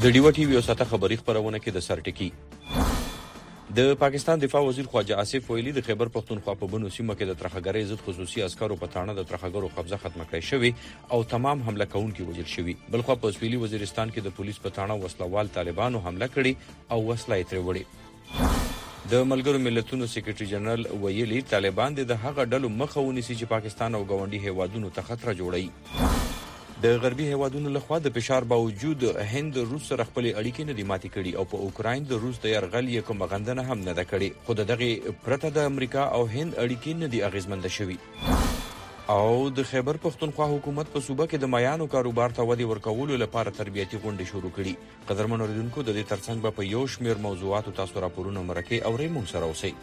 د ډیوه ټي وي او ساته خبري خبرونه کې د سرټکی د پاکستان دفاع وزیر خواجه آصف ویلي د خیبر پختونخوا په بنو سیمه کې د ترخګرۍ ضد خصوصي عسکرو په تاڼه د ترخګرو قبضه ختمه کړې شوې او تمام حمله کوونکي وژل شوي. بلخو په سویلي وزیرستان کې د پولیس په تاڼه وسلوال طالبانو حمله کړې او وسله یې ترې وړې. د ملګرو ملتونو سیکریټري جنرال ویلي طالبان د هغه ډلو مخه ونیسي چې پاکستان او ګاونډي هیوادونو ته خطر جوړوي. د غربي هیوادونو لخوا د فشار باوجود هند روس سره خپل اړیکې نه دي ماتې کړي او په اوکراین د روس د یرغل یې کوم غندنه هم نه ده کړې، خو دغه پرته د امریکا او هند اړیکې نه دي اغیزمنده شوي. او د خیبر پختونخوا حکومت په صوبه کې د مایانو کاروبار ته ودې ورکولو لپاره تربیتي غونډې شروع کړي. قدرمن اوریدونکو د دې ترڅنګ به په یو شمېر موضوعاتو تاسو راپورونه مرکې اورئ. موږ سره اوسئ.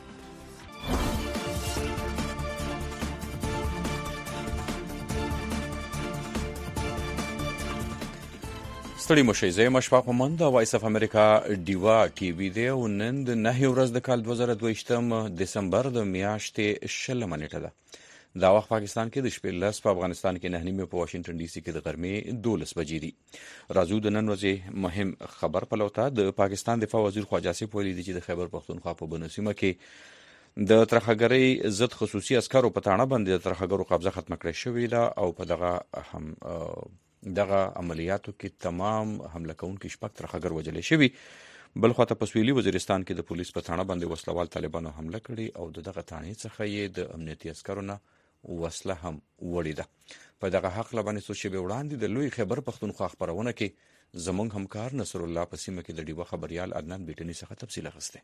ستړي مشئ، زه یم اشفاق مومند د وایس اف امریکا ډیوا ټي وي دی او نن د 9 ورځ د کال 2022 دسمبر د میاشتې 20 نیټه ده. دا وخت پاکستان کې د شپې 10 په افغانستان کې 9 په واشنگټن ډي سي کې د غرمې 12 بجې دي. راځو د نن ورځې مهم خبر پلوته. د پاکستان دفاع وزیر خواجه آصف ویلي دی چې د خیبر پختونخوا په بنو سیمه کې د ترخګرۍ ضد خصوصي عسکرو په تاڼه باندې د ترخګرو قبضه ختمه کړې شوې ده او په دغه عملیاتو کې تمام حمله کوونکي شپږ ترخګر وژل شوي. بل خواته په سویلي وزیرستان کې د پولیس په تاڼه باندې وسلوال طالبانو حمله کړې او دغه تاڼې څخه یې د امنیتي عسکرو نه وسله هم وړې ده. په دغه حق باندې څو شېبې وړاندې د لوی خیبر پختونخوا خبرونه کې زموږ همکار نصر الله په سیمه کې د ډیوه خبریال عدنان بیټني څخه تفصیل اخیستی.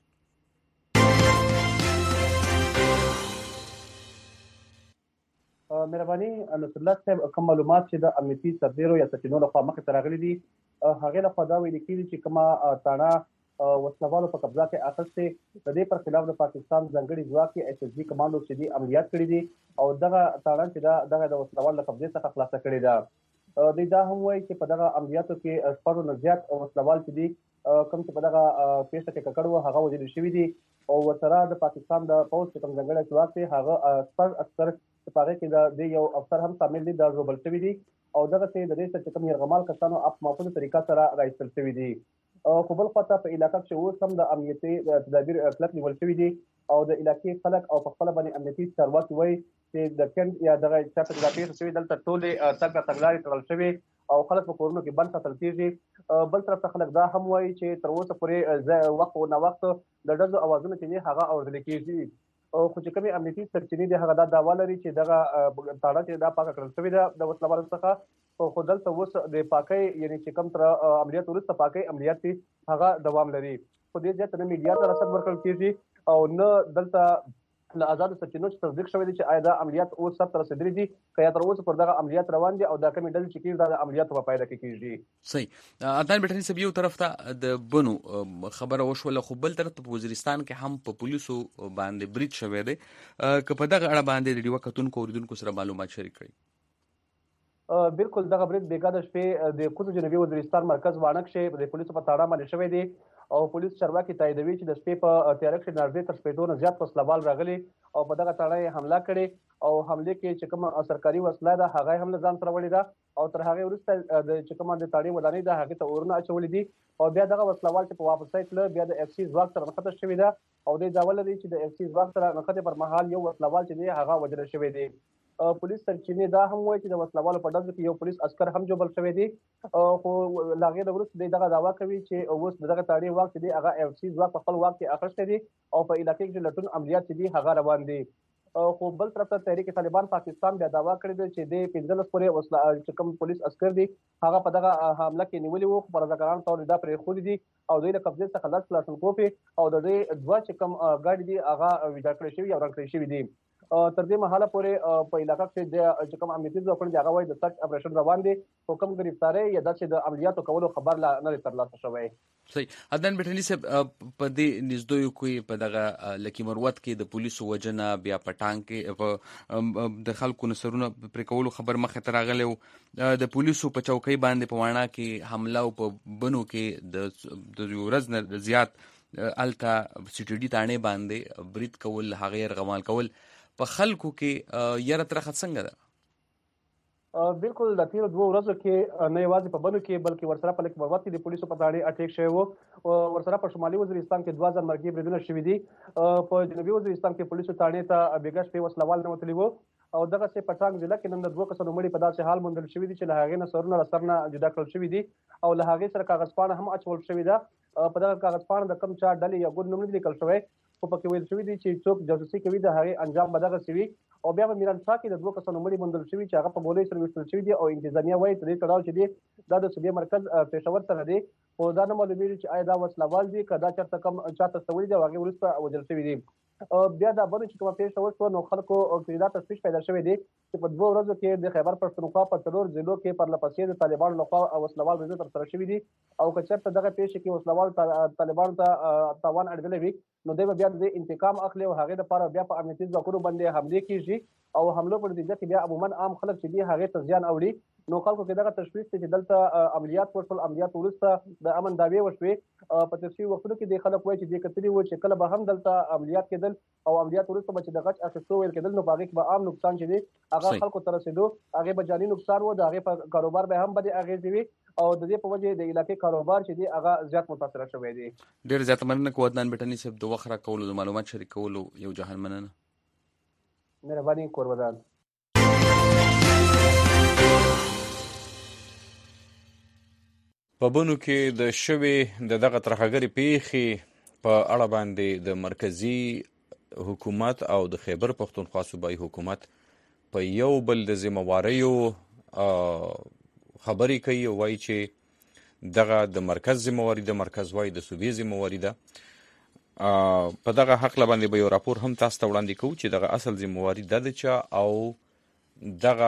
مهرباني نصر الله صاحب، کوم معلومات چې د امنیتي سرتیرو یا سرچینو لخوا مخې ته راغلي دي هغې لخوا دا ویل کېږي چې کومه تاڼه وسلوالو په قبضه کې اخیستې د دې پر خلاف د پاکستان ځانګړي ځواک ایس ایس جي کمانډو چې دي عملیات کړي دي او دغه تاڼه چې دغه د وسلوال له قبضې څخه خلاصه کړې ده. دوی دا هم وایي چې په دغه عملیاتو کې شپږو نه زیات وسلوال چې دي کوم چې په دغه پیښه کې ککړ وو هغه وژل شوي دي او ورسره د پاکستان د پوځ چې کوم ځانګړی ځواک دی هغه شپږ عسکر چې په هغې کې د یو افسر هم شامل دي دا ژوبل شوي دي او دغسې د دې سره چې کوم یرغمال کسانو په معقوله طریقه سره راایستل شوي دي. خو بل خواته په علاقه کې اوس هم د امنیتي تدابیر کلک نیول شوي دي او د علاقې خلک او په خپله باندې امنیتي چارواکي وایي چې د کیمپ یا دغه چا ته دا پیښه شوې دلته ټولې تګ راتګ تړل شوې او خلک په کورونو کې بند ساتل کېږي. بل طرف ته خلک دا هم وایي چې تر اوسه پورې وخت نه وخت د ډزو اوازونه چې دي هغه اورېدل کېږي خو چې کومې امنیتي سرچینې دي هغه دا دعوا لري چې دغه تاڼه چې دا پاکه کړل شوې ده د وسلوالو څخه خو دلته اوس د پاکۍ یعنی چې کوم تر عملیات وروسته پاکۍ عملیات دي هغه دوام لري خو ډېر زیات نه میډیا ته رسد ورکړل کېږي او نه دلته له آزادو سرچینو چې تصدیق شوی دی چې آیا دا عملیات اوس سرته رسېدلي دي که یا تر اوسه پر دغه عملیات روان دي او دا کومې ډلې چې کېږي دا د عملیاتو په پایله کې کېږي. صحیح. عدنان بیټني صاحب، یو طرف ته د بنو خبره وشوله خو بل طرف ته په وزیرستان کې هم په پولیسو باندې برید شوی دی، که په دغه اړه باندې د ډیوه کتونکو اوریدونکو سره معلومات شریک کړئ. بالکل دغه برید بیګا د شپې د کوز جنوبي وزیرستان مرکز وانک کې د پولیسو په تاڼه باندې شوی دی او پولیس چارواکي تاییدوي چې د شپې په تیاره کې نږدې تر شپېتو نه زیات وسلوال راغلي او په دغه تاڼه یې حمله کړې او حملې کې چې کومه سرکاري وسله ده هغه هم له ځان سره وړې ده او تر هغې وروسته د چې کومه د تاڼې ودانۍ ده هغې ته اورونه اچولي دي او بیا دغه وسلوال چې په واپسۍ تله بیا د اف سي ځواک سره نښته شوي ده او دوی دعوه لري چې د اف سي ځواک سره نښتې پر مهال یو وسلوال چې دی هغه وژل شوی دی. پولیس سرچینې دا هم وایي چې د وسلوالو په ډزو کې یو پولیس عسکر هم ژوبل شوی دی خو له هغې نه وروسته دوی دغه دعوا کوي چې اوس د دغه تاڼې واک چې دی هغه اف سي ځواک په خپل واک کې اخیستی دی او په علاقې کې لټون عملیات چې دي هغه روان دي. خو بل طرف ته تحریک طالبان پاکستان بیا دعوا کړې ده چې د 15 پورې چې کوم پولیس عسکر دي هغه په دغه حمله کې نیولي وو خو په رضاکارانو تور دا پرېښودي دي او دوی له قبضې څخه 10 کلاشینکوف او د دوی دوه چې کوم ګاډي دي هغه ویجاړ کړي شوي او رنګ کړي شوي دي. تر دې مهاله پورې په علاقه کې چې کوم امنیتي ځواکونه دي هغه وایي د سرچ اپریشن روان دی خو کوم ګرفتارۍ یا داسې د عملیاتو کولو خبر لا نه دی ترلاسه شوی. صحیح. عدنان بیټني صاحب، په دې نږدېو کې په دغه لکي مروت کې د پولیسو وژنه بیا په ټانک کې د خلکو نثرونه پرې کولو خبر مخې ته راغلی و، د پولیسو په چوکۍ باندې په واڼه کې حمله او په بنو کې د یو ورځ نه زیات هلته سی ټي ډي تاڼې باندې برید کول هغې یرغمال کول په خلکو کې یره ترخه څنګه ده؟ بالکل د تیر 2 ورځو کې نه یوازې په بنو کې بلکې ورسره په لکمروت کې د پولیسو په تاړې اټیک شوی وو. ورسره په شمالي وزیرستان کې 2000 مرګي بریدونه شوي دي. په جنوبي وزیرستان کې پولیسو تاړې ته بیګش په وسلوال نه وتلی وو او دغه سه پټانګ ضلع کې نن د 2 کسانو مړي په داسې حال موندل شوی دي چې له هغې نه سرونه له سر نه جدا کړل شوي دي او له هغې سره کاغذ پاڼه هم اچول شوې ده. په دغه کاغذ پاڼه د کم چا ډلې یا ګوند نوم نه لیکل شوی خو پکې ویل شوي دي چې څوک جاسوسي کوي د هغې انجام به دغسې وي. او بیا په میرانشاه کې د 2 کسانو مړي موندل شوي چې هغه په ګولیو سره ویشتل شوي دي او انتظامیه وایي په دې تړاو چې دی دا د صوبې مرکز پېښور سره دی خو دا نه معلومیږي چې آیا دا وسلوال دي که دا چېرته کم چاته استولي دي او هغې وروسته وژل شوي دي. بیا دا بنو چې کومه پیښه وشوه نو خلکو کې دا تشویش پیدا شوی دی چې په 2 ورځو کې د خیبر پښتونخوا په 4 ضلعو کې پرلپسې د طالبانو لخوا وسلوال بریدونه ترسره شوي دي او که چېرته دغه پیښې کې وسلوال طالبانو ته تاوان اړولی وي نو دوی به بیا د انتقام اخلي او هغې دپاره بیا په امنیتي ځواکونو باندې حملې کېږي او حملو په نتیجه کې بیا عموما عام خلک چې دي هغې ته زیان اوړي. نو خلکو کې دغه تشویش دی چې دلته عملیات وشول عملیات وروسته د امن دعوې وشوې په تېر شوي وختونو کې دې خلک وایي چې دې کتلي وو چې کله به هم دلته عملیات کېدل او عملیات وروسته به چې د غچ اخیستو ویل کېدل نو په هغې کې به عام نقصان چې دی هغه خلکو ته رسېدو هغې به جاني نقصان و د هغې په کاروبار به هم بدې اغېزې وي او د دې په وجه د علاقې کاروبار چې دی هغه زیات متاثره شوی دی. ډېر زیاته مننه کوو عدنان بټني صاحب د وخت راکولو د معلومات شریکولو یو جهان مننه. مهرباني کوربدان. په بنو کې د شوې د دغه ترهګرې پیښې په اړه باندې د مرکزي حکومت او د خیبر پښتونخوا صوبایي حکومت په یو بل د ذمهواریو خبرې کوي او وایي چې دغه د مرکز ذمهواري د مرکز وایي د صوبې ذمهواري ده. په دغه حقله باندې به یو راپور هم تاسو ته وړاندې کوو چې دغه اصل ذمهواري ده د چا او دغه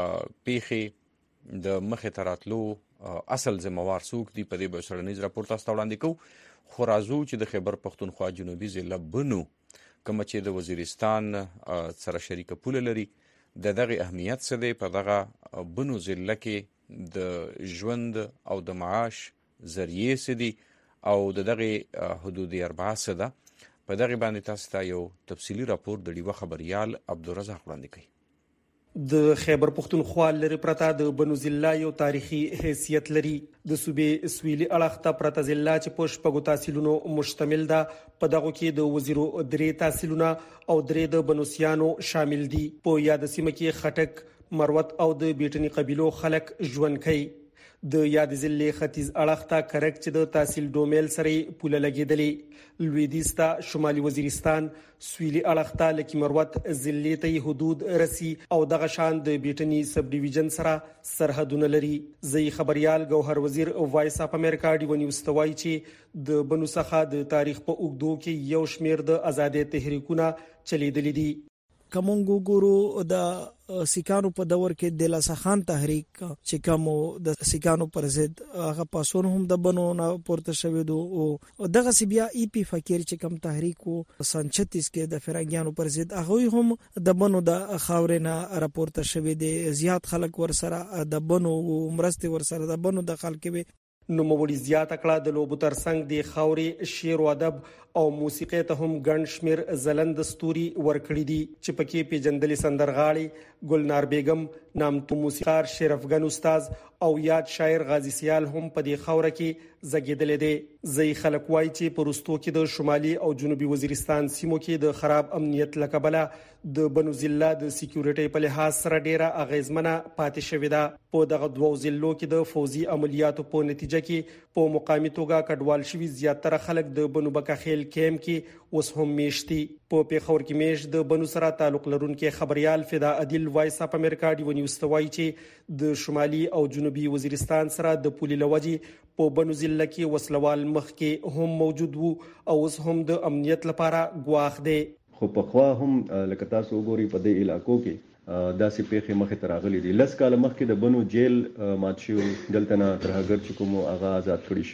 پیښې د مخې ته راتلو اصل ذمہوار څوک دي په دې به څېړنیز راپور تاسو ته وړاندې کوو. خو راځو چې د خیبر پښتونخوا جنوبي ضلع بنو کومه چې د وزیرستان سره شریکه پوله لري د دغه اهمیت څه دی په دغه بنو ضلع کې د ژوند او د معاش ذریعې څه دي او د دغه حدود 4 څه ده په دغه باندې تاسو ته یو تفصیلي راپور د ډیوه خبریال عبدالرزاق وړاندې کوي. د خیبر پښتونخوا لري پرته د بنو ضلع یو تاریخي حیثیت لري. د صوبې سویلي اړخ ته پرته ضلع چې په 6 تحصیلونو مشتمل ده په دغه کې د وزیرو 3 تحصیلونه او 3 د بنوسیانو شامل دي. په یاد سیمه کې خټک مروت او د بیټنی قبیلو خلک ژوند کوي. د یاد ضلع ختیځ اړخ ته کرک چې د تحصیل ډومیل سره پوله لګیدلې لویدیځ ته شمالي وزیرستان سویلي اړخ ته لکي مروت ضلع ته حدود رسی او دغه شان د بیټنی سب ډیویژن سره سرحدونه لري. زی خبريال ګوهر وزیر وایس اپ امریکا ډیو نیوز توای چې د بنو څخه د تاریخ په اوږدو کې یو شمیر د آزادۍ تحریکونه چلیدلې دي. کومو ګورو د سیکانو په دور کې د لاسخان تحریک چې کومو د سیکانو پر ضد هغه پاسون هم د بنو نه پورته شوی دو او دغه سی بیا ای پی فقیر چې کوم تحریک وو سن 36 کې د فرنګیانو پر ضد هغه هم د بنو د خاورینه راپورته شوی دی. زیات خلک ور سره د بنو مرستي ور سره د بنو د خلک به نو مولي زیات کړه د لوبو ترڅنګ د خاوري شعر او ادب او موسیقي ته هم ګڼ شمیر زلند ستوري ورکړي دي چې پکې پیجندلې سندرغاړي ګلنار بیگم نامتو موسیقار شرفګن استاد او یاد شاعر غازی سیال هم په دې خوره کې زګیدلې دي. زی خلک وایي چې پرستو کې د شمالي او جنوبي وزیرستان سیمو کې د خراب امنیت لکبله د بنو ضلع د سکیورټي په لحاظ سره ډیره اغیزمنه پاتې شوې ده. په دغه 2 ضلعو کې د فوزي عملیاتو په نتیجه کې په مقامی توګه کډوال شوي زیاتره خلک د بنو بکخیل کیم کې اوس هم میشتي. په پیښور کې میش د بنو سره تعلق لرونکي خبريال فدا عادل وایس اپ امریکا ډیو نیوز توای چې د شمالي او جنوبي وزیرستان سره د پولي لوجي په بنو ضلع کې وسلوال مخ کې هم موجود وو او اوس هم د امنیت لپاره ګواښ دی. خو په خوا هم لکه تاسو وګورئ په دې علاقو کې داسې پیښې مخې ته راغلي دي. 10 کاله مخکې د بنو جیل مات شو دلته نه ترهګر چې کوم هغه آزاد کړی شو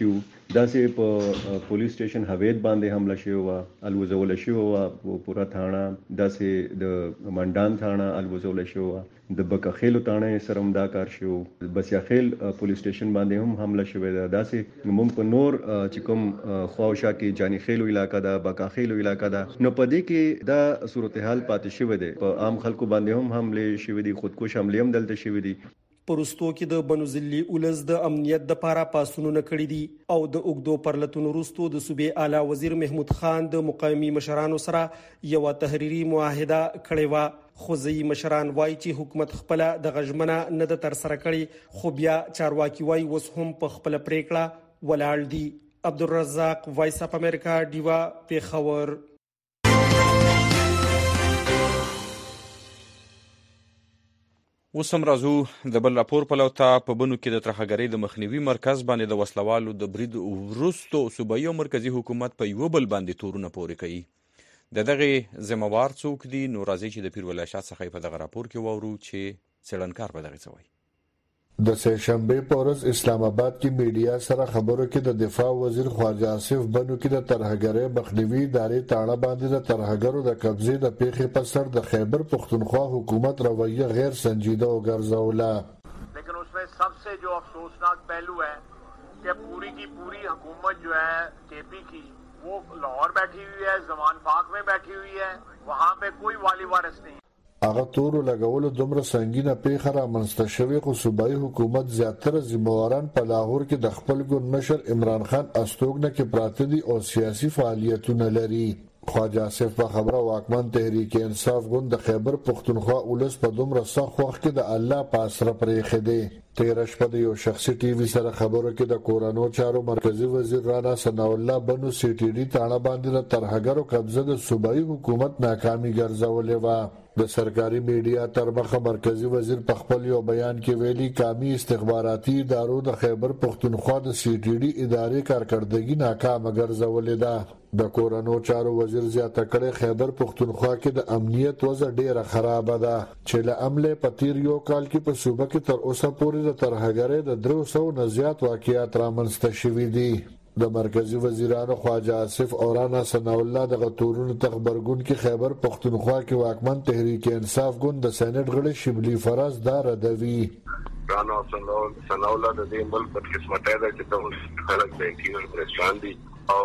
داسې په پولیس سټیشن هوید باندې حمله شوی و، الوزول شوی و، پورا تھانه داسې د منډان تھانه الوزول شوی و، د بکخیلو تھانه سره دا کار شو، بسیاخیل پولیس سټیشن باندې هم حمله شوی ده. داسې موږ په نور چې کوم خواوشا کې جانی خیلو علاقہ ده، بکخیلو علاقہ ده، نو په دې کې دا صورتحال پاتې شوی ده. په عام خلکو باندې هم حمله شوی دي، خودکش حمله هم دلته شوی دي. پرستو کې د بنوزلی اولز د امنیت د لپاره پاسونو کړی دي او د اوګدو پرلتونو وروسته د صوبې اعلی وزیر محمود خان د مقامی مشرانو سره یو تحریری معاهده کړې و. خو ځي مشران وایي چې حکومت خپل د غژمنه نه د تر سره کړی، خو بیا چارواکي وایي وس هم په خپل پریکړه ولاړ دي. عبدالرزاق، وایس اف امریکا، دیوا، پیښور. اوس هم راځو د بل راپور په لور ته. په بنو کې د ترهګرۍ د مخنیوي مرکز باندې د وسلوالو د برید وروسته صوبایي او مرکزي حکومت په یو بل باندې تورونه پورې کوي. د دغه ذمہوار څوک دي؟ نو راځي چې د پیر ولی شاه څخه په دغه راپور کې واورو چې څېړنکار په دغه څه وایي. د سهشنبه په ورځ اسلام آباد کې میډیا سره خبرو کې د دفاع وزیر خواجه آصف بنو کې د ترهګرۍ مخنیوي ادارې تاړه باندې د ترهګرو د قبضې د پیښې په سر د خیبر پختونخوا حکومت رویه غیر سنجیده وګرځوله. لیکن اس میں سب سے جو افسوسناک پہلو ہے کہ پوری کی پوری حکومت جو ہے کے پی کی وہ لاہور بیٹھی ہوئی ہے، زمان پاک میں بیٹھی ہوئی ہے، وہاں پہ کوئی والی وارث نہیں. هغه تورو لګولو دومره سنگینه پیښه رامنځته شوې، خو صوبایي حکومت زیاتره ذمہواران په لاهور کې د خپل ګوند مشر عمران خان استوګنه کې پراته دي او سیاسي فعالیتونه لري. خواجه آصف په خبره واکمن تحریک انصاف ګوند د خیبر پختونخوا ولس په دومره سخت وخت کې د الله په اسره پرېښی دی. تېره شپه د یو شخصي ټي وي سره خبرو کې د کورنو چارو مرکزي وزیر رانا ثناء الله بنو سی ټي ډي تاړه باندې د ترهګرو قبضه د صوبایي حکومت ناکامي ګرځولې وه. د سرکاري میډیا تر مخه مرکزی وزیر په خپل یو بیان کې ویلي کامي استخباراتي ادارو د خیبر پختونخوا د سی ټي ډي ادارې کارکردګي ناکامه ګرځولې ده. د کورنو چارو وزیر زیاته کړې خیبر پختونخوا کې د امنیت وضع ډیره خرابه ده چې له عمله په تیر یو کال کې په صوبه کې تر اوسه پورې د ترهګرۍ د 300 نه زیات واقعیات رامنځته شوي دي. د مرکزی وزیرانو خواجه آصف او رانا ثناء الله د غتورونو تخبرګون کې خیبر پختونخوا کې واکمن تحریک انصاف ګوند د سېنات غړي شبلی فراز دا ردوي. رانا ثناء الله د دې ملک په قسمت ده چې ټول خلک د انټیریور پرېشان دي او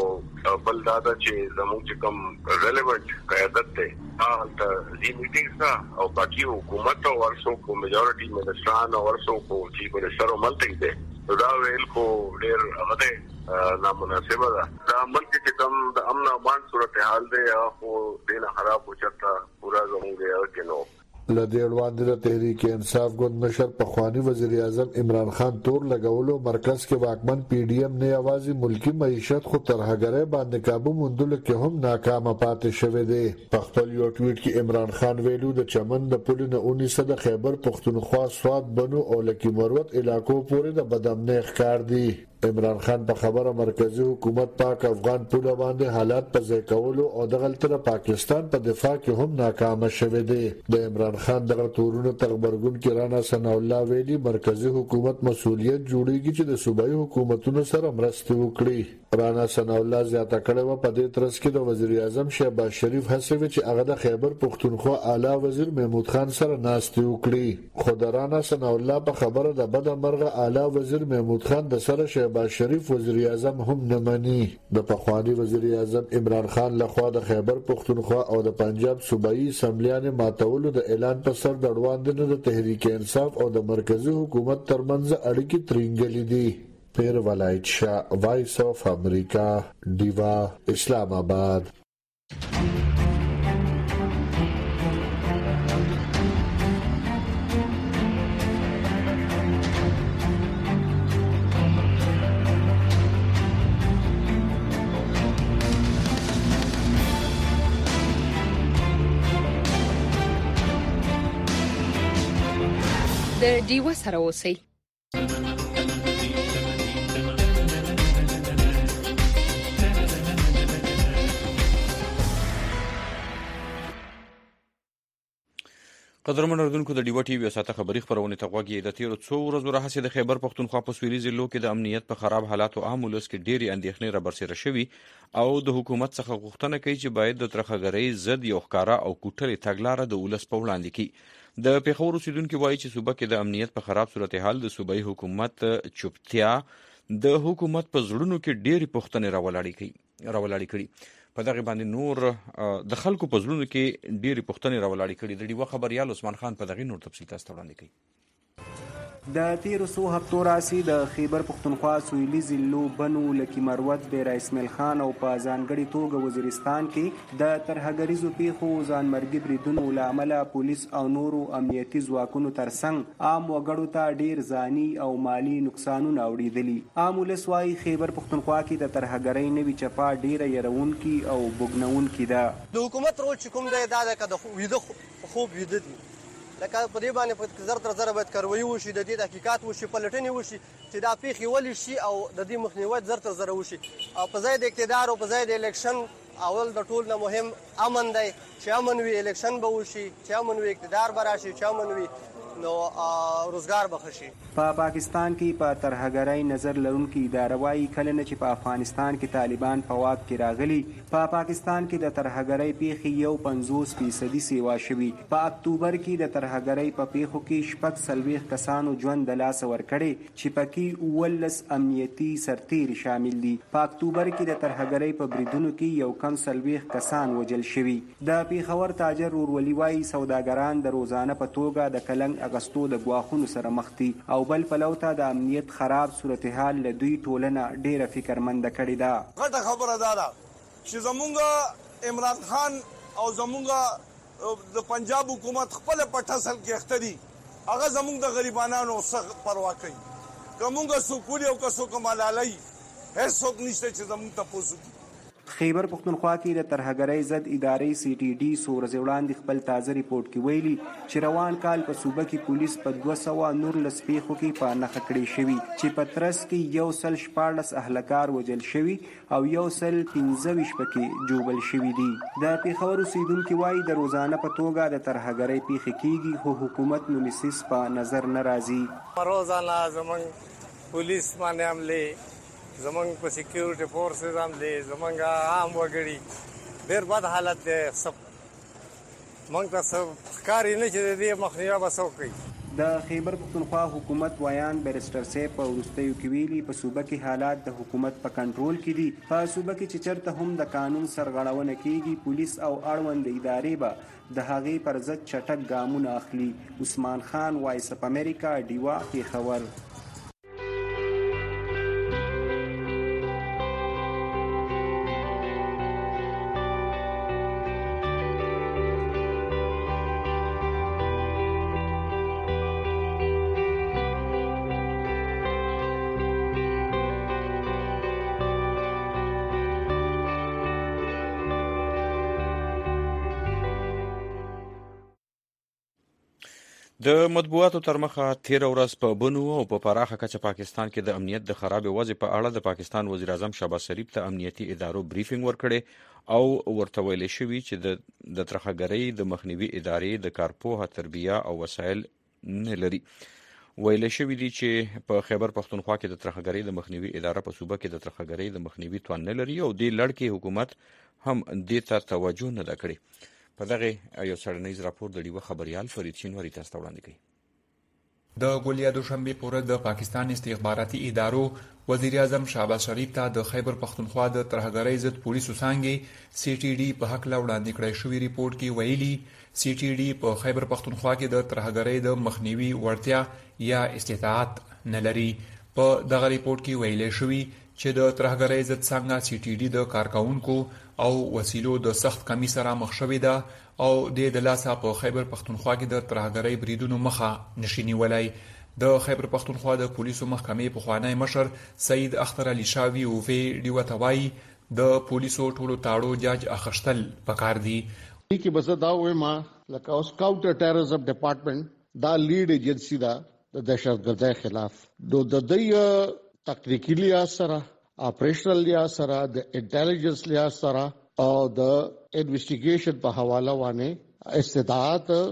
بل دا چې زموږ کوم ریلیونٹ قیادت ده هغه د میټینګ او باقي حکومت او ورسو کو میجورټي منسټران او ورسو کو چیف منسټر ملتګ ده دا ویل کو ډېر هغه نامناسبه ده. دا ملک چې کوم د امن او امان صورتحال ده خو ډېر خراب او چرته پورا زموږ کې نو لدې وړاندې د تحریک انصاف ګوند مشر پخوانی وزیر اعظم عمران خان تور لګولو مرکز کې واکمن پی ډی ایم نه یوازې ملکی معیشت خو ترهګرۍ باندې قابو موندلو کې هم ناکامه پاتې شوی دی. په خپل یو ټویټ کې عمران خان ویلو د چمن د پل نه 19 د خیبر پختونخوا سواد بنو او لکی مروت علاقو پورې د بدامنۍ ښکار دی. عمران خان په خبره مرکزی حکومت پاک افغان پوله باندې حالات په ځای کولو او د غلطه پاکستان په دفاع کې هم ناکامه شوه دی. د عمران خان دغه تورونه تخبرګون کې رانا ثناء الله ویلي مرکزی حکومت مسؤلیت جوړیږي چې د صوبایي حکومتونو سره مرسته وکړي. رانا ثناء الله زیاته کړې و په دې ترڅ کې د وزیر اعظم شهباز شریف هڅوي چې هغه د خیبر پختونخوا اعلی وزیر محمود خان سره ناستې وکړي. خو د رانا ثناء الله په خبره د بده مرغه اعلی وزیر محمود خان د سره شهباز شریف وزیر اعظم هم نه مني. د پخوانی وزیر اعظم عمران خان لخوا د خیبر پختونخوا او د پنجاب صوبایي اسمبلیانو ماتولو د اعلان په سر د وړاندې د تحریک انصاف او د مرکزی حکومت ترمنځ اړیکې ترنګلې دي. پیر ولایت شاه، وایس اف امریکا، دیوا، اسلام آباد. د دیوا سره اوسئ. قدرمن اردوونکو د ډیوه ټي وي ساته خبري خبرونه ته غوږی د تیر څو ورځې راهسې د خیبر پختونخوا په سویلي ضلعو کې د امنیت په خراب حالاتو عام ولس کې ډېری اندېښنې را برسېره شوي او د حکومت څخه غوښتنه کوي چې باید د ترخګرۍ ضد یو ښکارا او کوټلې تګلاره د ولس په وړاندې کړي. د پیښور اوسیدونکو وایي چې صوبه کې د امنیت په خراب صورتحال د صوبایي حکومت چوپتیا د حکومت په زړونو کې ډېری پوښتنې راولاړې کړي. په دغه باندې نور د خلکو په زړونو کې ډېری پوښتنې راولاړې کړي. د ډیوه خبريال عثمان خان په دغه نور تفصیل تاسو ته وړاندې کوي. د تیرو څو هفتو راځي د خیبر پختونخوا سویلي ضلعو بنو لکی مروت ډیر اسماعیل خان او په ځانګړي توګه وزیرستان کې د ترهګریزو پیښو ځانمرګي بریدونو له امله پولیس او نورو امنیتي ځواکونو ترڅنګ عام وګړو ته ډیر ځاني او مالی نقصانونه اوریدلي. عام ولس وايي خیبر پختونخوا کې د ترهګرۍ نوې چپا ډیره يرونکي او بوګنونکي ده. د حکومت رول چې کوم دی دا د ویده خوب ویده دي، لکه په دې باندې په زر تر زر باید کاروایی وشي، د دې تحقیقات وشي، پلټنې وشي چې دا پیښې ولې شي او د دې مخنیوی زر تر زر وشي. او په ځای د اقتدار او په ځای د الیکشن اول د ټول نه مهم امن دی، چې امن وي الیکشن به وشي، چې امن وي اقتدار به راشي، چې امن وي نو روزګار به ښه شي. په پاکستان کې په ترهګرۍ نظر لرونکي اداره وايي کله نه چې په افغانستان کې طالبان په واک کې راغلي په پاکستان کې د ترهګرۍ پیښې 50% سیوا شوي. په اکتوبر کې د ترهګرۍ په پیښو کې 46 کسانو ژوند د لاسه ورکړي چې پکې 19 امنیتي سرتیري شامل دي. په اکتوبر کې د ترهګرۍ په بریدونو کې 41 کسان وژل شوي. د پیښور تاجر ورولي وايي سوداګران د روزانه په توګه د کلنګ اغستو د غواخونو سره مخ دي او بل پلو ته د امنیت خراب صورتحال له دوی ټولنه ډیره فکرمنده کړې ده. غټه خبره ده چې زمونږ عمران خان او زمونږ د پنجاب حکومت خپل پټسل کې اختري هغه زمونږ د غریبانو څخه پروا کوي. کومګه سکولی او کسو کمالالای هیڅ څوک نشته چې زمونږ ته پوسو. خیبر پختونخوا کې د ترهګرۍ ضد ادارې CTD سورز وړاندې خپل تازه ریپورت کې ویلي چې روان کال په صوبه کې پولیس په 219 پیښو کې په نښه کړې شوي چې په ترڅ کې 114 اهلکار وژل شوي او 115 پکې جوبل شوي دي. د پیښور اوسیدونکو وايي د روزانه په توګه د ترهګرۍ پیښې کېږي خو حکومت نومیسیس په نظر نه راځي. روزانه زمونږ پولیس باندې حمله، زمونږ په سکیورټي فورسز هم دی، زمونږ عام وګړي ډېر بد حالت دی. سب مونږ ته سب ښکاري نه چې د دې مخنیوی به څوک کوي. د خیبر پختونخوا حکومت ویان بیرسټر صاحب په وروستیو کې ویلي په صوبه کې حالات د حکومت په کنټرول کې دي. په صوبه کې چې چېرته هم د قانون سرغړونه کېږي پولیس او اړوند ادارې به د هغې پر ضد چټک ګامونه اخلي. عثمان خان، وایس اف امریکا، ډیوا، پیښور. د مطبوعاتو تر مخه تیر ورځ په بنو او په پراخه کچه پاکستان کې د امنیت د خراب وضع په اړه د پاکستان وزیر اعظم شهباز شریف ته امنیتي ادارو بریفینګ ورکړي او ورته ویل شوی چې د ترهګرۍ د مخنیوي ادارې د کارپوهه تربیه او وسایل نه لري. ویل شوی دی چې په خیبر پختونخوا کې د ترهګرۍ د مخنیوي اداره په صوبه کې د ترهګرۍ د مخنیوي توان نه لري او د لړکې حکومت هم دې ته توجه نه ده کړې. په دغه یو څرنیز راپور د ډیوه خبريال فرید شینواری تاسو ته وړاندې کوي. د ګولیا دوشنبه پورې د پاکستان استخباراتي ادارو وزیر اعظم شهباز شریف ته د خیبر پختونخوا د ترهګرۍ ضد پولیسو څانګې CTD په حق لا وړاندې کړی شوی ریپورت کې ویلي CTD په خیبر پختونخوا کې د ترهګرۍ د مخنیوي وړتیا یا استطاعت نه لري. په دغه ریپورت کې ویل شوی چې د ترهګرۍ ضد څنګه CTD د کارکونکو او وسیلو د سخت کمی سره مخ شوې ده او د لاسه په خیبر پختونخوا کې د ترهګرۍ بریدونو مخه نشي نیولای. د خیبر پختونخوا د پولیسو محکمې پخوانی مشر سید اختر علي شاوی او وی ډیوه توای د پولیسو ټولو تاړو جاج اخشتل پکار دي. کی بس دا وې ما لکه اوس کاونټر ټیرریزم ډپارټمنټ دا لیډ ایجنسی دا د دهشتګردۍ خلاف د دې تکنیکی لحاظ سره، آپریشنل لحاظ سره، د انټيليجنس لحاظ سره او د انویسټیګیشن په حواله باندې استطاعت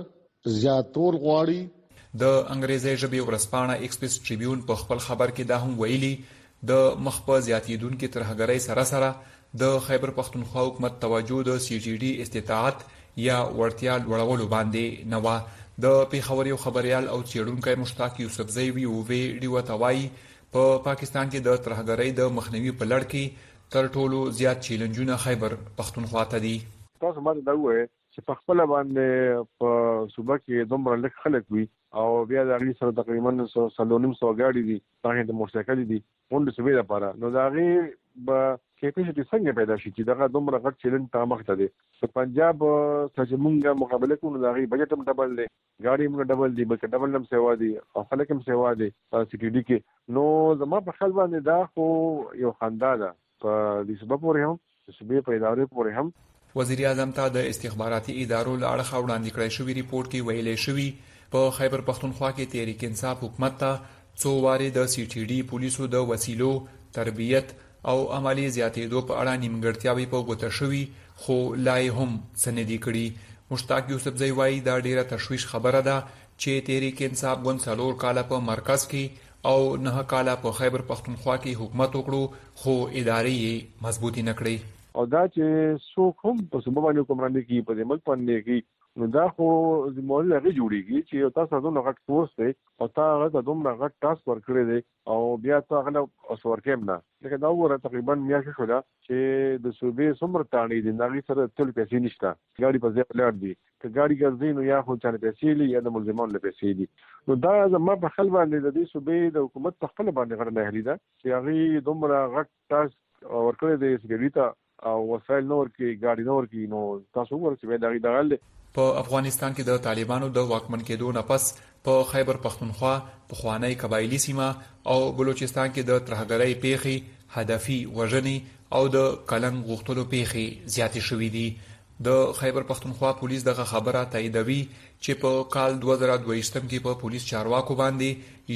زیاتول غواړي. د انګریزي ژبې ورځپاڼه ایکسپریس ټریبیون په خپل خبر کې دا هم ویلي د مخ په زیاتیدونکو ترهګرۍ سره سره د خیبر پختونخوا حکومت توجه د سی ټي ډي استطاعت یا وړتیا لوړولو باندې نه وه. د پیښور یو خبريال او څېړونکی مشتاق یوسفزی وی ډیوه ته وایي په پاکستان کې د ترهګرۍ د مخنیوي په لړ کې تر ټولو زیات چیلنجونه خیبر پختونخوا ته دي. تاسو باندې دا وایي چې په خپل باندې په صوبه کې دومره لږ خلک وي او بیا د غي سره تقریبا 300 غاډي دي هغه د موټرسایکل دي اون د صوبې لپاره نو دا غي به کیپیسټي څنګه پیدا شي چې دا دومره غټ چیلنج ته مخته دي. په پنجاب سره موږ مقابله کوو دا غي بجټ هم ډبل دی غاډي موږ ډبل دی بلکې ډبل هم سیوا دي او خلک هم سیوا دي سی ټي ډي کې نو زما په خیال باندې دا خو یو خندا ده په دې سبب پورې هم صوبې په ادارې پورې هم. وزیر اعظم ته د استخباراتي ادارو له اړخه وړاندې کړی شوی ریپورت کې ویلې شوی په خیبر پختونخوا کې تحریک انصاف حکومت ته څو وارې د سی ټي ډي پولیسو د وسیلو تربیت او عملی زیاتېدو په اړه نیمګړتیاوې په ګوته شوي خو لا یې هم څه نه دي کړي. مشتاق یوسفزی وایي دا ډیره تشویش خبره ده چې تحریک انصاف ګوند 4 کاله په مرکز کې او 9 کاله په خیبر پختونخوا کې حکومت وکړو خو ادارې یې مضبوطی نه کړې. او دا چې څوک هم په صوبه باندې حکمراني کوي په ملک باندې کوي نو دا خو زموږ لږه جوړیږي چې تاسو دومره غټ فورس دی او تاسو دومره غټ ټاسک ورکړی دی او بیا تاسو غل اوسور کېم نه لکه دا وره تقریبا میاشت شو دا چې د صوبې څومره تاڼي دي ناغي سره تل پیسې نشته ګاډي په ځای لار دي که ګاډي ګرځي نو یا خو چانه پیسې لري یا د ملزمان له پیسې دي نو دا زما په خپل باندې د دې صوبې د حکومت په خپل باندې غړ نه هلي دا چې هغه دومره غټ ټاسک ورکړی دی سګریټا او وسایل نور کې ګاډي نور کې نو تاسو ورته دا غل په افغانستان کې د طالبانو د واکمن کېدو نه پس په خیبر پختونخوا په خوانی قبایلی سیمه او بلوچستان کې د ترهګرۍ پیښې هدفي وژنې او د کلنګ غوښتلو پیښې زیاتې شوې دي. د خیبر پختونخوا پولیس دغه خبره تاییدوي چې په کال 2022 کې په پولیس چارواکو باندې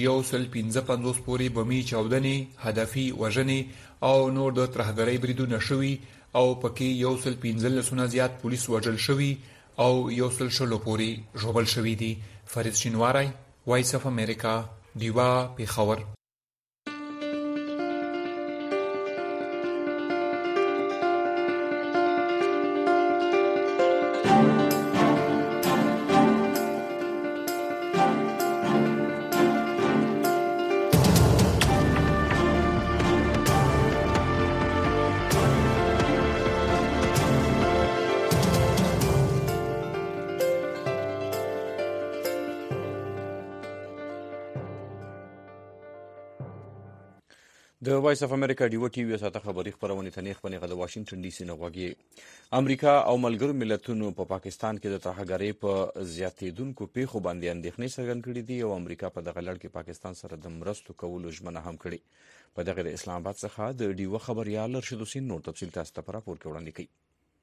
155 پورې بمي چاودنې هدفي وژنې او نور د ترهګرۍ بریدونه شوي او پکې 115 زیات پولیس وژل شوي او 100 پورې ژوبل شوي دي. فرید شینواری وایس اف امریکا دیوا پیښور. د وایس اف امریکا ډیو ټي وی ساته خبري خبرونه تنیخ پنیغه د واشنگټن ډي سي نه غوږی. امریکا او ملګرو ملتونو په پاکستان کې د ترهګرۍ په زیاتیدونکو پیښو باندې اندېښنې څرګندې کړې دي او امریکا په دغه لړ کې پاکستان سره د مرستو کولو ژمنه هم کړې. په دغه د اسلام آباد څخه د ډیو خبريال رشید حسین نور تفصیل تاسو ته راپور وړاندې کوي.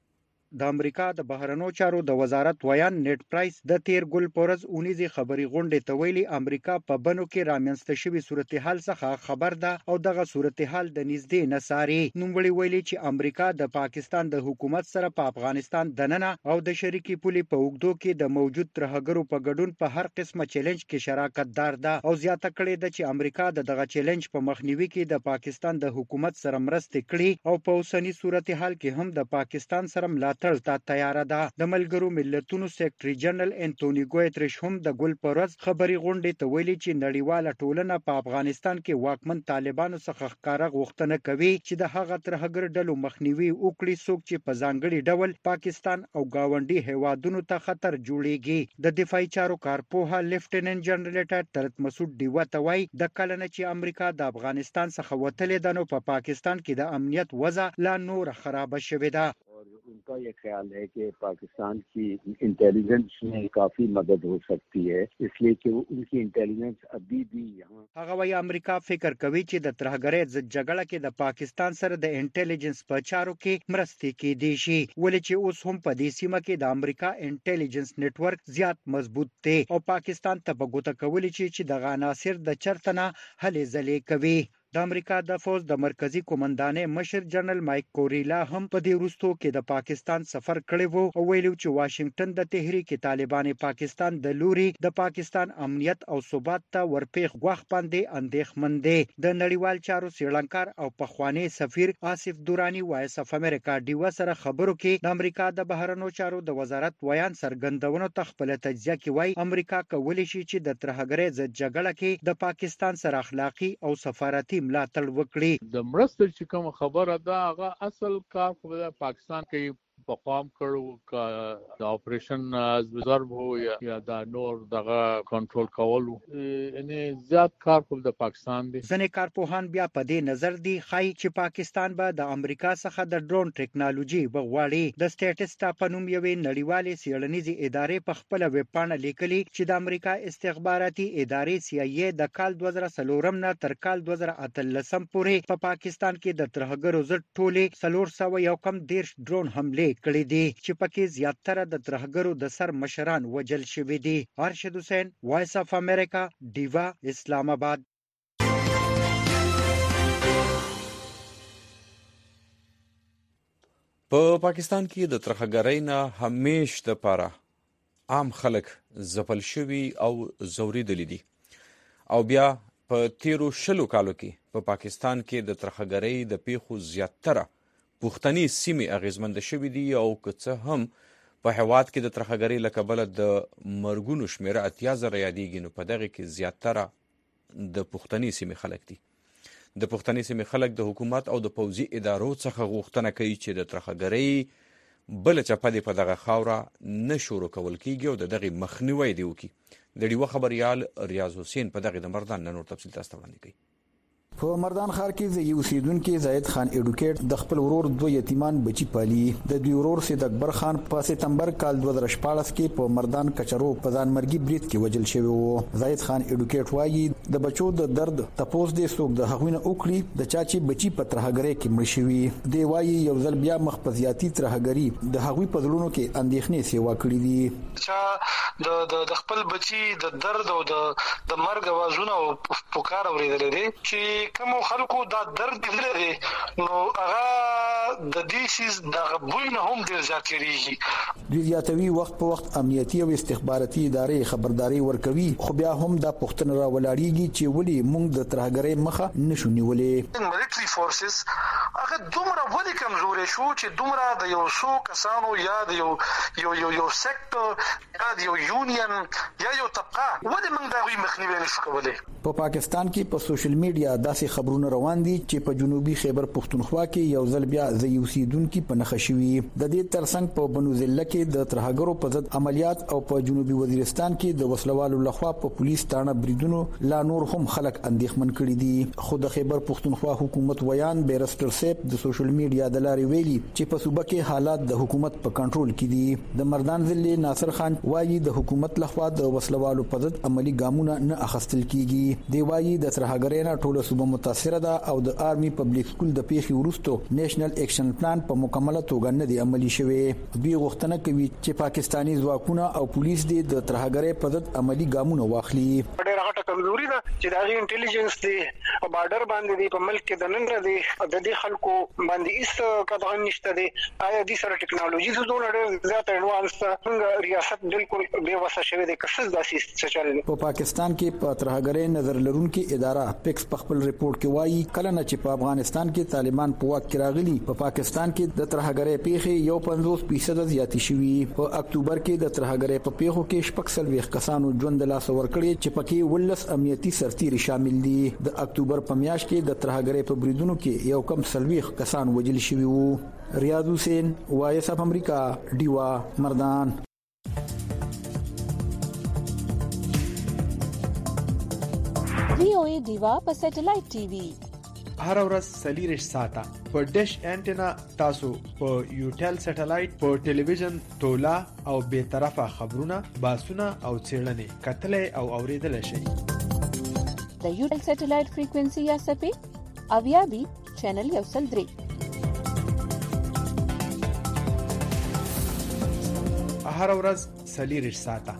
د امریکا د بهرنیو چارو د وزارت ویان نیټ پرایس د تیر ګل پورز اونیزي خبري غونډې ته ویلي امریکا په بنو کې رامنځته شوی صورتحال څخه خبر ده او دغه صورتحال د نږدې نساري نوموړي ویلي چې امریکا د پاکستان د حکومت سره په افغانستان دننه او د شریکي پولي په وګړو کې د موجود ترهګرو په ګډون په هر قسمه چیلنج کې شراکت دار ده او زیاته کړې ده چې امریکا دغه چیلنج په مخنیوي کې د پاکستان د حکومت سره مرسته کړې او په اوسنی صورتحال کې هم د پاکستان سره ملاتړ ته تیار ده. د ملګرو ملتونو سیکریټري جنرال انټونی ګوتریش هم د ګل پرز خبري غونډې ته ویلي چې نړیواله ټولنه په افغانستان کې واکمن طالبانو څخه ښکارا غوښتنه کوي چې د هغه ترهګر ډلو مخنیوي وکړي څوک چې په ځانګړي ډول پاکستان او گاونډي هیوادونو ته خطر جوړيږي. د دفاعي چارو کارپوها لیفټیننټ جنرال طارق مسعود ډیوه ته وایي د کلنه چې امریکا د افغانستان څخه وتلې ده نو په پاکستان کې د امنیت وضع لا نور خراب شوې ده. उनका ये ख्याल है कि पाकिस्तान की इंटेलिजेंस में काफी मदद हो सकती है इसलिए कि उनकी इंटेलिजेंस अभी भी यहाँ هغه وايي امریکا فکر کوي چې د ترهګرۍ ضد جګړه کې د پاکستان سره د انټيليجنس په چارو کې مرستې کېدي شي ولې چې اوس هم په دې سیمه کې د امریکا انټيليجنس نتورک زیات مضبوط دی او پاکستان ته په ګوته کولی چې د عناصر د چرتنه هلې ځلې کوي. د امریکا د فوز د مرکزی قومندانۍ مشر جنرال مایک کوریلا هم په دې وروستو کې د پاکستان سفر کړی وو او ویلو چې واشنگټن د تحریک طالبان پاکستان د لوري د پاکستان امنیت او ثبات ته ورپېخ غوښ باندې اندېښمن دی. د نړیوال چارو سریلانکار او پخوانی سفیر آصف دورانی وایس اف امریکا ډیوا سره خبرو کې د امریکا د بهرنیو چارو د وزارت ویان څرګندونو ته خپل تجزیه کې وایي امریکا کولی شي چې د ترهګرۍ ضد جګړه کې د پاکستان سره اخلاقی او سفارتي ملاتړ وکړي. د مرستې چې کوم خبره ده هغه اصل کار خو د پاکستان کې پقام کړو د اپریشن ریزرو هو یا د نور دغه کنټرول کولو یعنی زیات کار خو د پاکستان دی. ځینې کارپوهان بیا په دې نظر دي خای چې پاکستان به د امریکا څخه د ډرون ټیکنالوژي بغواړي. د سټیټسټا په نوم یوې نړیوالې څېړنیزې ادارې په خپل ویب پاڼه لیکلي چې د امریکا استخباراتي ادارې CIA د کال 2004 نه تر کال 2013 پورې په پاکستان کې د ترهګرو ضد ټولې 411 ډرون حملې کړي دي چې پکې زیاتره د ترهګرو د سر مشران وجل شوي دي. ارشد حسین وایس اف امریکا ډیوا اسلام آباد. په پاکستان کې د ترهګرۍ نه همیش د پاره عام خلک ځپل شوي او ځورېدلي دي او بیا په تیرو 20 کالو کې په پاکستان کې د ترهګرۍ د پیښو زیاتره پښتني سیمې اغیزمند شوي دي او که څه هم په هیواد کې د ترهګرۍ له کبله د مرګونو شمیره 80,000 یادېږي نو په دغه کې زیاتره د پښتني سیمې خلک دي. د پښتني سیمې خلک د حکومت او د پوځي ادارو څخه غوښتنه کوي چې د ترهګرۍ بل چپه دې په دغه خاوره نه شروع کول کیږي او د دغه مخنیوي دی وکي. د ډیوه خبريال ریاض حسین په دغه د مردان نور تفصیل تاسو وړاندې کوي. په مردان ښار کې د یو اوسیدونکو زاید خان اډوکیټ د خپل ورور دوه یتیمان بچی پالي. د دوی ورور سید اکبر خان په سپتمبر کال 2014 کې په مردان کچرو په ځانمرګي برید کې وژل شوی وو. زاید خان اډوکیټ وایي د بچو د درد تپوس دې څوک د هغوی نه وکړي د چا چې بچی په ترهګرۍ کې مړ شوی دی. وایي یو ځل بیا مخپزياتي ترهګري د هغوی په زړونو کې اندېښنې سیوا کړې دي. چا د خپل بچی د درد او د مرګ اوازونه او پکار اوریدل دي چې کوم خلکو دا درد لري نو هغه د دې شیز د بوی نه هم ډیر زیات کیږي. دوی زیاتوي وخت په وخت امنیتي او استخباراتي ادارې خبرداري ورکوي خو بیا هم دا پښتنه راولاړیږي چې ولې موږ د ترهګرۍ مخه نشو نیولې. ملټري فورسز هغه دومره ولې کمزورې شو چې دومره د یو څو کسانو یا د یو سېکټر یا د یو یونین یا یو طبقه ولې موږ دا وی مخنیوي نشو کولای. په پاکستان کې په سوشل میډیا داسې خبرونه روان دي چې په جنوبي خیبر پختونخوا کې یو ځل بیا د اوسیدونکو په نخښه شوی. د دې ترڅنګ په بنو ضلع کې د ترهګرو په ضد عملیات او په جنوبي وزیرستان کې د وسلوالو لخوا په پولیس تانه بریدونو لا نور هم خلک اندېښمن کړي دي. خو د خیبر پختونخوا حکومت ویان بیرستر سیپ د سوشل میډیا د لارې ویلي چې په صوبه کې حالات د حکومت په کنټرول کې دي. د مردان ضلع ناصر خان وایي د حکومت لخوا د وسلوالو په ضد عملی ګامونه نه اخیستل کیږي. دی وایي د ترهګرۍ نه ټوله صوبه متاثره ده او د آرمي پبلک سکول د پیښې وروسته نېشنل اکشن پلان په مکمله توګه نه دی عملی شوی. دوی غوښتنه کوي چې پاکستانی ځواکونه او پولیس د ترهګرۍ په ضد عملی ګامونه واخلي. ډېر غټه کمزوري ده چې د انټيليجنس دی او بارډر باندې دی په ملک کې د نن ورځې د دې خلکو باندې هیڅ قدغه نشته دی. آیا د سره ټیکنالوژي زونه ډېر زیات ایڈوانس څنګه ریاست بالکل بے وسه شوی دی کسز داسې څه چل. په پاکستان کې په ترهګرۍ نظر لرونکو اداره پیکس په خپل ریپورت کې وایي کله نه چې په افغانستان کې طالبان په واک کې راغلي په پاکستان کې د ترهګرۍ پیښې 50% زیاتې شوې. په اکتوبر کې د ترهګرۍ په پیښو کې 46 کسانو ژوند له لاسه ورکړي چې پکې 19 امنیتي سرتیري شامل دي. د اکتوبر په میاشت کې د ترهګرۍ په بریدونو کې یو کم 40 کسان وژل شوي وو. ریاض حسین وایس اف امریکا ډیوا مردان. VOA ډیوا په سټلایټ ټي وي هر ورځ 40 ساعته په ډیش انټینا تاسو په یوټل سټلایټ په ټلویزیون تولا او به طرفه خبرونه باسونه او چیرلنې کتلې او اوریدل شي. د یوټل سټلایټ فریکوئنسي یا سپې اویابي چینل یو سل درې هر ورځ 40 ساعته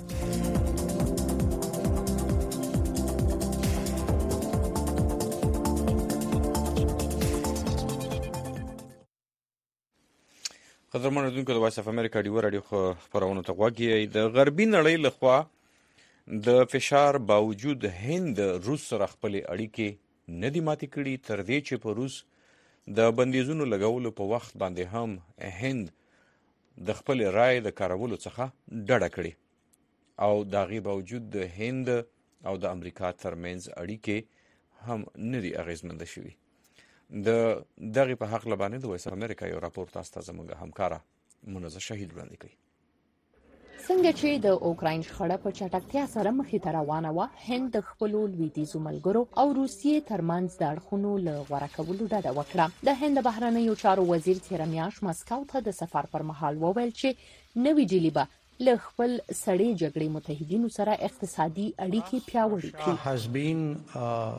قدرمن اوریدونکو د وایس اف امریکا ډیو رادیو خبرونه ته غوږ یې. د غربي نړۍ لخوا د فشار باوجود هند روس سره خپل اړیکې نه دي ماتې کړي، تر دې چې په روس د بندیزونو لګولو په وخت باندې هم هند د خپل رای د کارولو څخه ډډه کړې او د هغې باوجود د هند او د امریکا ترمنځ اړیکې هم نه دي اغېزمنده شوي. د دغې په حق لبانې د وایس امریکا یو راپور تاسو ته زموږ همکاره منزه شهید وړاندې کړي. څنګه چې د اوکراین شخړه په چټکتیا سره مخې ته روانه وه، هند د خپلو لویدیځو ملګرو او روسیې ترمنځ د اړخونو له غوره کولو ډډه وکړه. د هند بهرنیو چارو وزیر تېره میاشت مسکو ته د سفر پر مهال وویل چې نوې ډیلي به له خپل سړې جګړې متحدینو سره اقتصادي اړیکې پیاوړې کړي.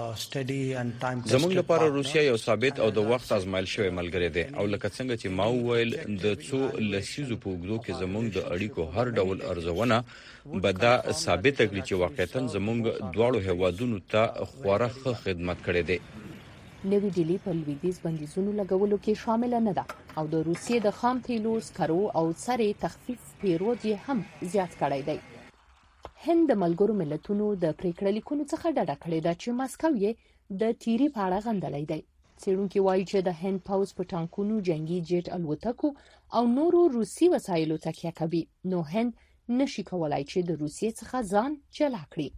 زموږ لپاره روسیا یو ثابت او د وخت ازمایل شوی ملګری دی او لکه څنګه چې ما وویل د څو لسیزو په اوږدو کې زموږ د اړیکو هر ډول ارزونه به دا ثابته کړي چې واقعیتاً زموږ دواړو هیوادونو ته خورا ښه خدمت کړی دی. نوې ډیلي په لویدیځ بندیزونو لګولو کې شامل نه ده او د روسیې د خام تیلو، سکرو او سرې تخفیف پیرود یې هم زیات کړی دی. هند د ملګرو ملتونو د پریکړه لیکونو څخه ډډه کړې ده چې مسکو یې د تیری په اړه غندلی دی. څېړونکي وایي چې د هند پوځ په ټانکونو، جنگي جیټ الوتکو او نورو روسي وسایلو تکیه کوي، نو هند نشي کولای چې د روسیې څخه ځان جلا کړي.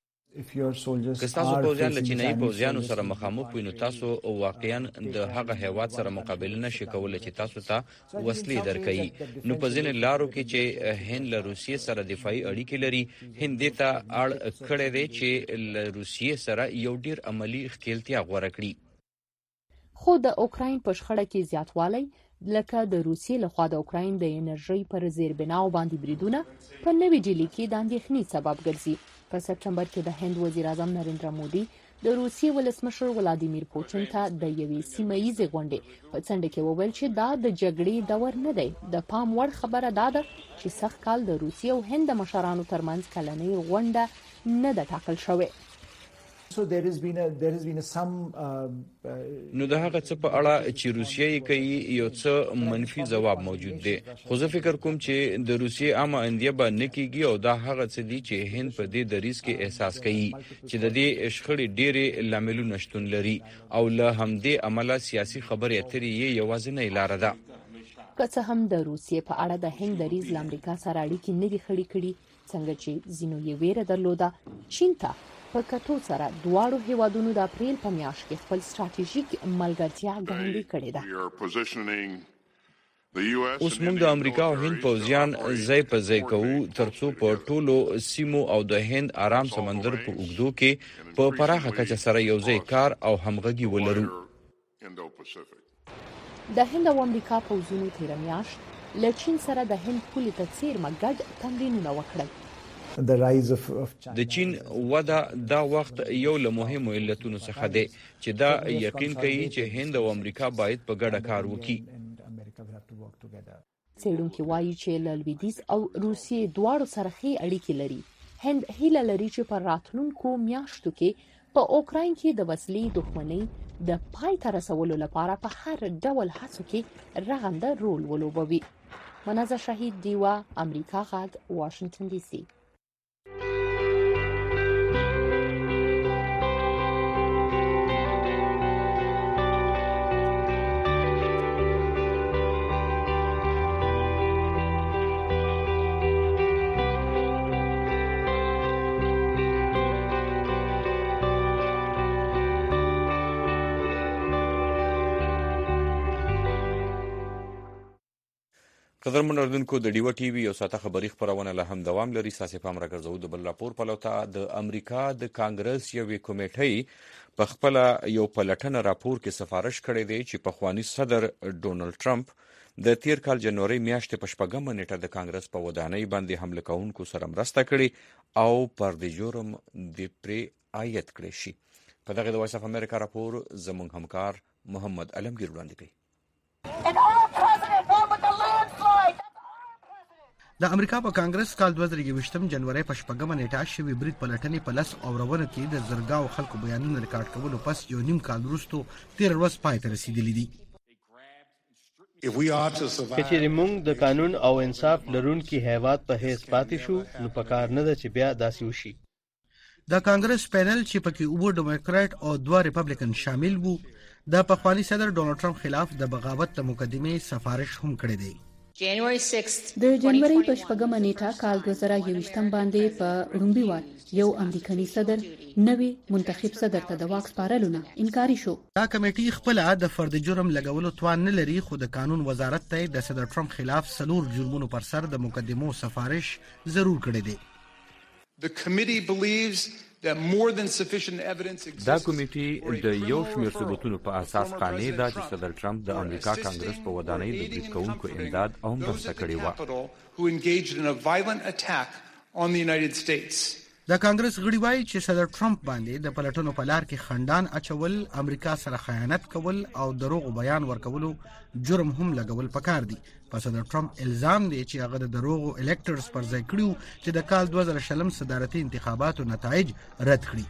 که ستاسو پوځیان له چینایي پوځیانو سره مخامخ وي، نو تاسو واقعا د هغه هیواد سره مقابله نشئ کولی چې تاسو ته وسلې درکوي. نو په ځینې لارو کې چې هند له روسیې سره دفاعي اړیکې لري، هند دې ته اړ کړی دی چې له روسیې سره یو ډیر عملی ښکېلتیا غوره کړي. خو د اوکراین په شخړه کې زیاتوالی لکه د روسیې لخوا د اوکراین د انرژۍ پر زیربناو باندې بریدونه په نوې ډیلي کې د اندېښنې سبب ګرځي. په سپټمبر کې د هند وزیر اعظم نریندرا مودي د روسیې ولسمشر ولادیمیر پوتین ته د یوې سیمه ییزې غونډې په څنډه کې وویل چې دا د جګړې دور نه دی. د پام وړ خبره دا ده چې سږ کال د روسیې او هند د مشرانو ترمنځ کلنۍ غونډه نه ده ټاکل شوې. نو د هغه څه په اړه چې روسیه یې کوي یو څه منفي ځواب موجود دی، خو زه فکر کوم چې د روسیې عامه اندیه به نه کیږي او دا هغه څه دي چې هند په دې دریځ کې احساس کوي چې د دې شخړې ډېرې لاملونه شتون لري او له همدې عمله سیاسي خبرې اترې یې یوازینۍ لاره ده. که څه هم د روسیې په اړه د هند دریځ له امریکا سره اړیکې نه دي خړې کړي، څنګه چې ځینو یې ویره درلوده، چین ته په کتو سره دواړو هیوادونو د اپریل په میاشت کې خپل ستراتیژیک ملګرتیا ګړندۍ کړې ده. اوس موږ د امریکا او هند پوځیان ځای په ځای کوو ترڅو په ټولو سیمو او د هند آرام سمندر په اوږدو کې په پراخه کچه سره یو ځای کار او همغږي ولرو. د هند او امریکا پوځونو تېره میاشت له چین سره د هند پولې ته څیرمه ګډ تمرینونه وکړل. د چین وده دا وخت یو له مهمو علتونو څخه دی چې دا یقین کوي چې هند او امریکا باید په ګډه کار وکړي. څېړونکي وایي چې له لویدیځ او روسیې دواړو سره ښې اړیکې لري. هند هیله لري چې په راتلونکو میاشتو کې په اوکراین کې د وسلې دښمنۍ د پای ته رسولو لپاره په هر ډول هڅو کې رغنده رول ولوبوي. منزه شهید دیوا، امریکا غږ، واشنگټن ډي سي. قدرمن اوریدونکو، د ډیوه ټي وي یو ساعته خبري خبرونه له هم دوام لري. ساسي پام راګرځو د بل راپور په لوته د امریکا د کانګرس یوې کمیټې په خپل یو پلټنه راپور کې سفارش کړی دی چې پخوانی صدر ډونالد ټرمپ د تیر کال جنوري میاشتې په 4 نیټه د کانګرس په ودانۍ باندې حمله کوونکو سره مرسته کړې او پر دې جرم د پرې عاید کړی شي. په دغه د وایس اف امریکا راپور زموږ همکار محمد علمگیر وړاندې کوي. د امریکا په کانګرس کال 2023 جنوري په 4 نیټه شوی برید پلټنې په لس اورونه کې د زرګاو خلکو بیانونه ریکارډ کولو پس یو نیم کال وروسته 13 ورځې پای ته رسیدلې دي. کچېرې موږ د قانون او انصاف لرونکي هیواد په حیث پاتې شو نو پکار نه ده چې بیا داسې وشي. د کانګرس پینل چې پکې اووه ډیموکرات او دوه ریپبلیکن شامل وو د پخوانی صدر ډونالد ټرمپ خلاف د بغاوت د مقدمې سفارش هم کړی دی. د جنوري په 8مه نیټه کال 2021 باندې په لومړي وار یو امریکایي صدر نوی منتخب صدر ته د واک سپارلو نه انکاري شو. دا کمیټي خپل د فرد جرم لګولو توان نه لري، خو د قانون وزارت ته د صدر ټرمپ خلاف 4 جرمونو پر سر د مقدمو سفارش ضرور کړی دی. دا کمیټي د یو شمېر ثبوتونو په اساس قانع ده چې صدر ټرمپ د امریکا کانګرس په ودانۍ د برید کوونکو امداد او مرسته کړې وه. د کانګرس غړي وایي چې صدر ټرمپ باندې د پلټنو په لار کې خندان اچول، امریکا سره خیانت کول او دروغ بیان ورکولو جرم هم لګول پکار دي. په صدر ټرمپ الزام دی چې هغه د دروغو الکټرز پر ځای کړیو چې د کال 2020 صدارتي انتخاباتو نتایج رد کړي.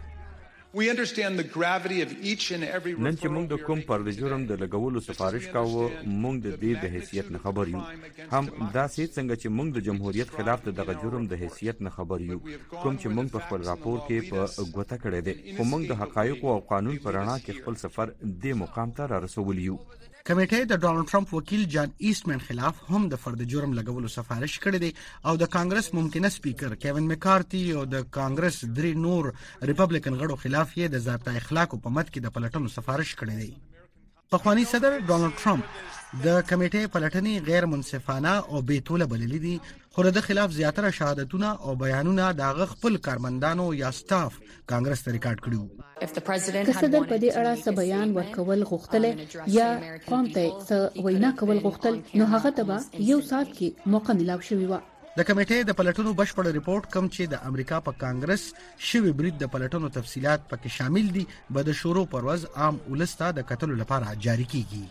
نن چې موږ د کوم پر جرم د لګولو سفارش کاوه، موږ د دې د حیثیت نه خبر یو. هم داسې څنګه چې موږ د جمهوریت خلاف دغه جرم د حیثیت نه خبر یو، کوم چې موږ په خپل راپور کې په ګوته کړی دی، خو موږ د حقایقو او قانون په رڼا کې خپل سفر دې مقام ته را رسولی یو. کمیټه د ډونالد ټرمپ وکیل جان ایسټمن خلاف هم د فرد جرم لګولو سفارش کړی دی او د کانګرس ممکنه سپیکر کیوین مکارتي او د کانګرس 3 نور ریپبلیکن غړو خلاف یې د ضابطه اخلاق په مد کې د پلټنو سفارش کړی دی. پخوانی صدر ډونالد ټرمپ د کمیټې پلټنې غیر منصفانه او بې توله بللې دي، خو د خلاف زیاتره شهادتونه او بیانونه د خپل کارمندانو یا سټاف کانګرس ته ریکارډ کړي. که صدر په دې اړه څه بیان ورکول غوښتل یا قوم ته څه وینا کول غوښتل، نو هغه ته به یو ساعت کې موقع ملاو شوی و. د کمیټې د پلټنو بشپړ ریپورت کوم چې د امریکا په کانګرس شوی برید د پلټنو تفصيلات پکې شامل دي به د شروع پر ورځ عام ولسته د کتلو لپاره جاری کیږي.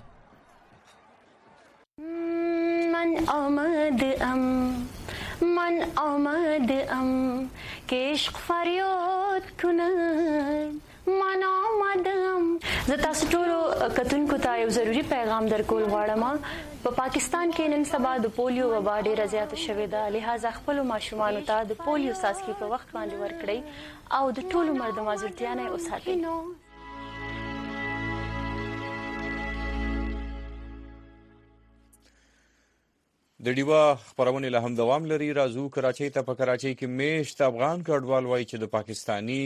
من آمد که عشق فریاد کنن، من آمدم. زه تاسو ټول کتونکو ته یو ضروری پیغام درکول غواړم. په پاکستان کې نن سبا د پولیو وبا ډیره زیاته شوې ده، لہذا خپل ماشومانو ته د پولیو څاڅکي په وخت باندې ورکړئ او د ټول عمر د مازورتیا نه وساتئ. د ډیوا خبرونه له هم دوام لري. راځو کراچۍ ته. په کراچۍ کې میشت افغان کډوال وایي چې د پاکستانی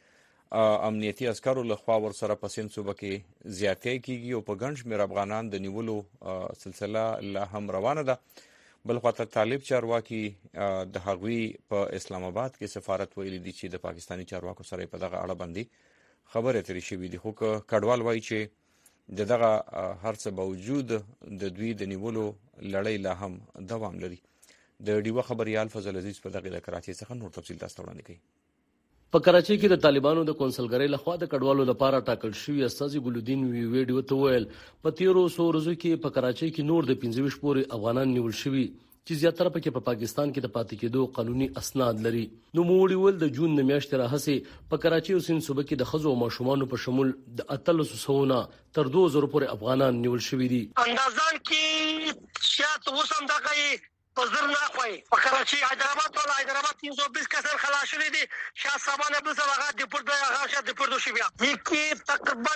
امنیتي عسکرو له خوا ورسره په سند صوبه کې زیاتې کیږي او په ګڼ شمېر افغانان د نیولو سلسله لا هم روانه ده. بل خواته طالب چارواکي د هغوی په اسلام آباد کې سفارت ویلي دي چې د پاکستانی چارواکو سره په دغه اړه باندې خبرې اترې شوې دي، خو کډوال وایي چې دغه هر څه باوجود د دوی د نیولو لړۍ لا هم دوام لري. د ډیوا خبريال فضل عزیز په دغه کراچۍ څخه نور تفصیل تاسو وړاندې کوي. په کراچۍ کې د طالبانو د کونسلګرۍ لخوا د کډوالو لپاره ټاکل شوی استاذ ګلودین ویډیو ته ویل په 1300 ورځو کې په کراچۍ کې نور د 25 پورې افغانان نیول شوي چې زیاتره پکې په پاکستان کې د پاتې کېدو قانوني اسناد لري. نو موړي ول د جون میاشتې راهسي په کراچۍ او سند صوبه کې د خزو او ماشومان په شمول د 300 تر 2000 پورې افغانان نیول شوي دي. اندازان کې شاته وسم دغه پزر نه خوي په کراچۍ حیدرآباد 320 کسان خلاص شوي دي. شاه سبانه بل څه هغه د پورته هغه شاه د پورته شي بیا کې تقریبا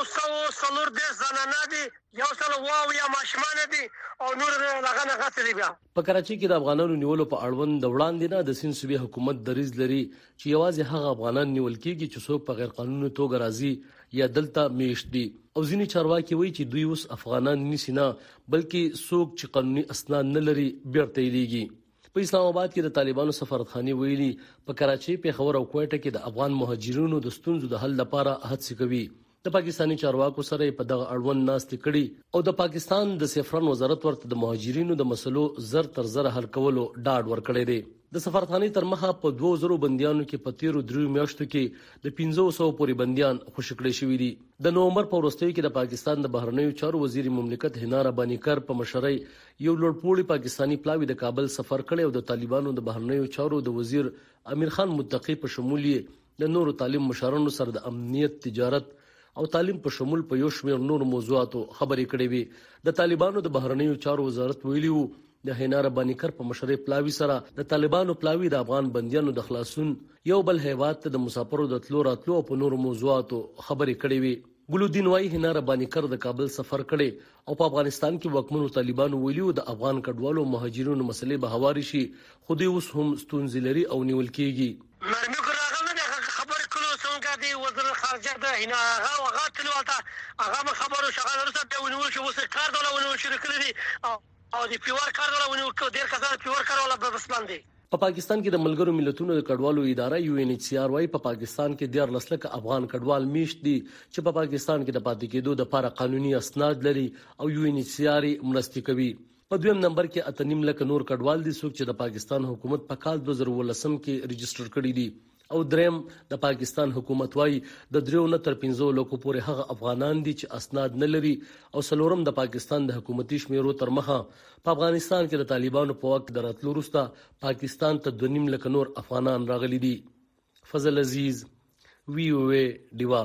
100 زنانه دي، 100 واو یا ماشومان دي او نور هغه نه غته دي. بیا په کراچۍ کې د افغانانو نیولو په اړوند د وړاندې نه د سند صوبې حکومت دریځ لري چې یوازې هغه افغانان نیول کېږي چې څوک په غیر قانوني توګه راځي یا دلته میشت دي. او ځینې چارواکي وایي چې دوی اوس افغانان نیسي نه بلکې څوک چې قانوني اسناد نه لري بیرته لیږي. په اسلام آباد کې د طالبانو سفارتخانه ویلي په کراچۍ، پیښور او کوټه کې د افغان مهاجرینو د ستونزو د حل لپاره هڅې کوي. د پاکستانی چارواکو سره په دغه اړوند ناستې کړي او د پاکستان د سفرن وزارت ورته د مهاجرینو د مسلو زر تر زر حل کولو ډاډ ورکړی دی. د سفارتخانه تر مخه په 2000 بنديانو کې په 13 میاشتو کې د 500 پورې بنديان خوشی کړي شوې دي. د نومبر په وروستیو کې د پاکستان د بهرنیو چارو وزیر مملکت هنارا بانیکر په مشرۍ یو لوړپوړی پاکستانی پلاوی د کابل سفر کړي او د طالبانو د بهرنیو چارو د وزیر امیر خان متقی په شمولیت د نورو تعلیم مشرانو سره د امنیت، تجارت او تعلیم په شمول په یو شمېر نور موضوعاتو خبرې کړې وي. د طالبانو د بهرنیو چارو وزارت ویلي وو د حنا رباني کر په مشرۍ پلاوي سره د طالبانو پلاوي د افغان بنديانو د خلاصون یو بل هیواد ته د مسافرو د تلو راتلو په نور موضوعاتو خبرې کړې وي. ګلودین وايي حنا رباني کر د کابل سفر کړي او په افغانستان کې واکمنو طالبانو ویلي د افغان کډوالو مهاجرینو مسلې به هواري شي خو دوی اوس هم ستونزې لري او نیول کېږي. مرمي ګراغله د خبر کلو څنګه دی وزیر خارجه د حنا هغه تلو تا هغه خبرو شغال رسته به ونیول شو وسه کار دوله ونیول شو کړی او د پیور کار دوله ونیول کو ډیر کسان پیور کار ولا بس باندې. په پاکستان کې د ملګرو ملتونو د کډوالو اداره UNHCR وايي په پاکستان کې 14 لک افغان کډوال میشت دي چې په پاکستان کې د پاتې کېدو د لپاره قانوني اسناد لري او UNHCR مرستې کوي. په دویم نمبر کې 8.5 لک نور کډوال دي څوک چې د پاکستان حکومت په کال 2019 کې ريجستره کړی دي او دریم د پاکستان حکومت وايي د 3 نه تر 15 لکو پورې هغه افغانان دي چې اسناد نه لري او سلورم د پاکستان د حکومتي شمیرو تر مخه په افغانستان کې د طالبانو په وخت دراتلو وروسته پاکستان ته 2.5 لک نور افغانان راغلي دي. فضل عزیز VOA دیوا.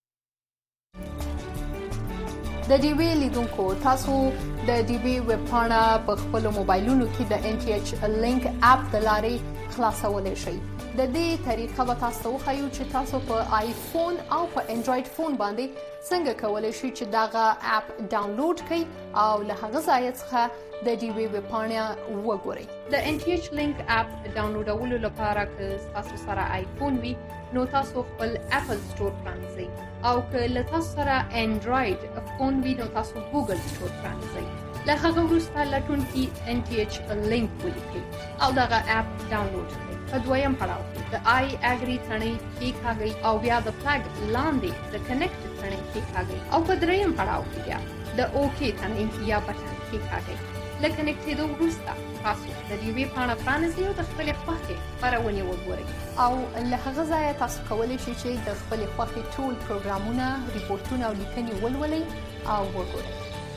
د ډیوی لیدونکو تاسو د ډیوی ویب پاڼه په خپل موبایلونو کې د NTH لینک اپ د لارې خلاصولای شئ. د دې طریقه به تاسو وښیو چې تاسو په آیفون او په انډراید فون باندې څنګه کولای شئ چې دغه اپ ډاونلوډ کړئ او له هغه ځای څخه د ډیوی ویب پاڼه وګورئ. د NTH لینک اپ ډاونلوډولو لپاره که تاسو سره آیفون وي نو تاسو خپل اپل سٹور پرانیزئ او که له تاسو سره انډراید فون وي نو تاسو ګوګل سٹور پرانیزئ. له هغه وروسته لټونکي NTH لینک ولیکئ او دغه اپ ډاونلوډ کړئ. په دویم پړاو کې د آی اګری تڼۍ کېکاږئ او بیا د فلګ لاندې د کنیکټ تڼۍ کېکاږئ او په دریم پړاو کې بیا د اوکې تڼۍ یا بټن کېکاږئ. له کنیکټ کېدو وروسته تاسو د ډیوی پاڼه پرانیزئ او د خپلې خوښې خپرونې وګورئ او له هغه ځایه تاسو کولی شئ چې د خپلې خوښې ټول پروګرامونه، ریپورټونه او لیکنې ولولئ او وګورئ.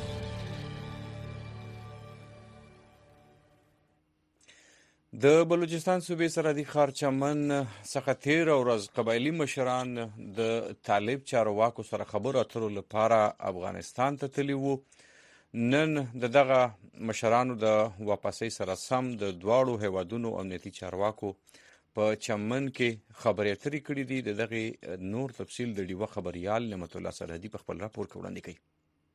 د بلوچستان صوبې سرحدي ښار چمن څخه تېره ورځ قبایلي مشران د طالب چارواکو سره خبرو اترو لپاره افغانستان ته تللي وو. نن د دغه مشرانو د واپسۍ سره سم د دواړو هیوادونو امنیتي چارواکو په چمن کې خبرې اترې کړې دي. د دغې نور تفصیل د ډیوه خبریال نعمت الله سرحدي په خپل راپور کې وړاندې کوي.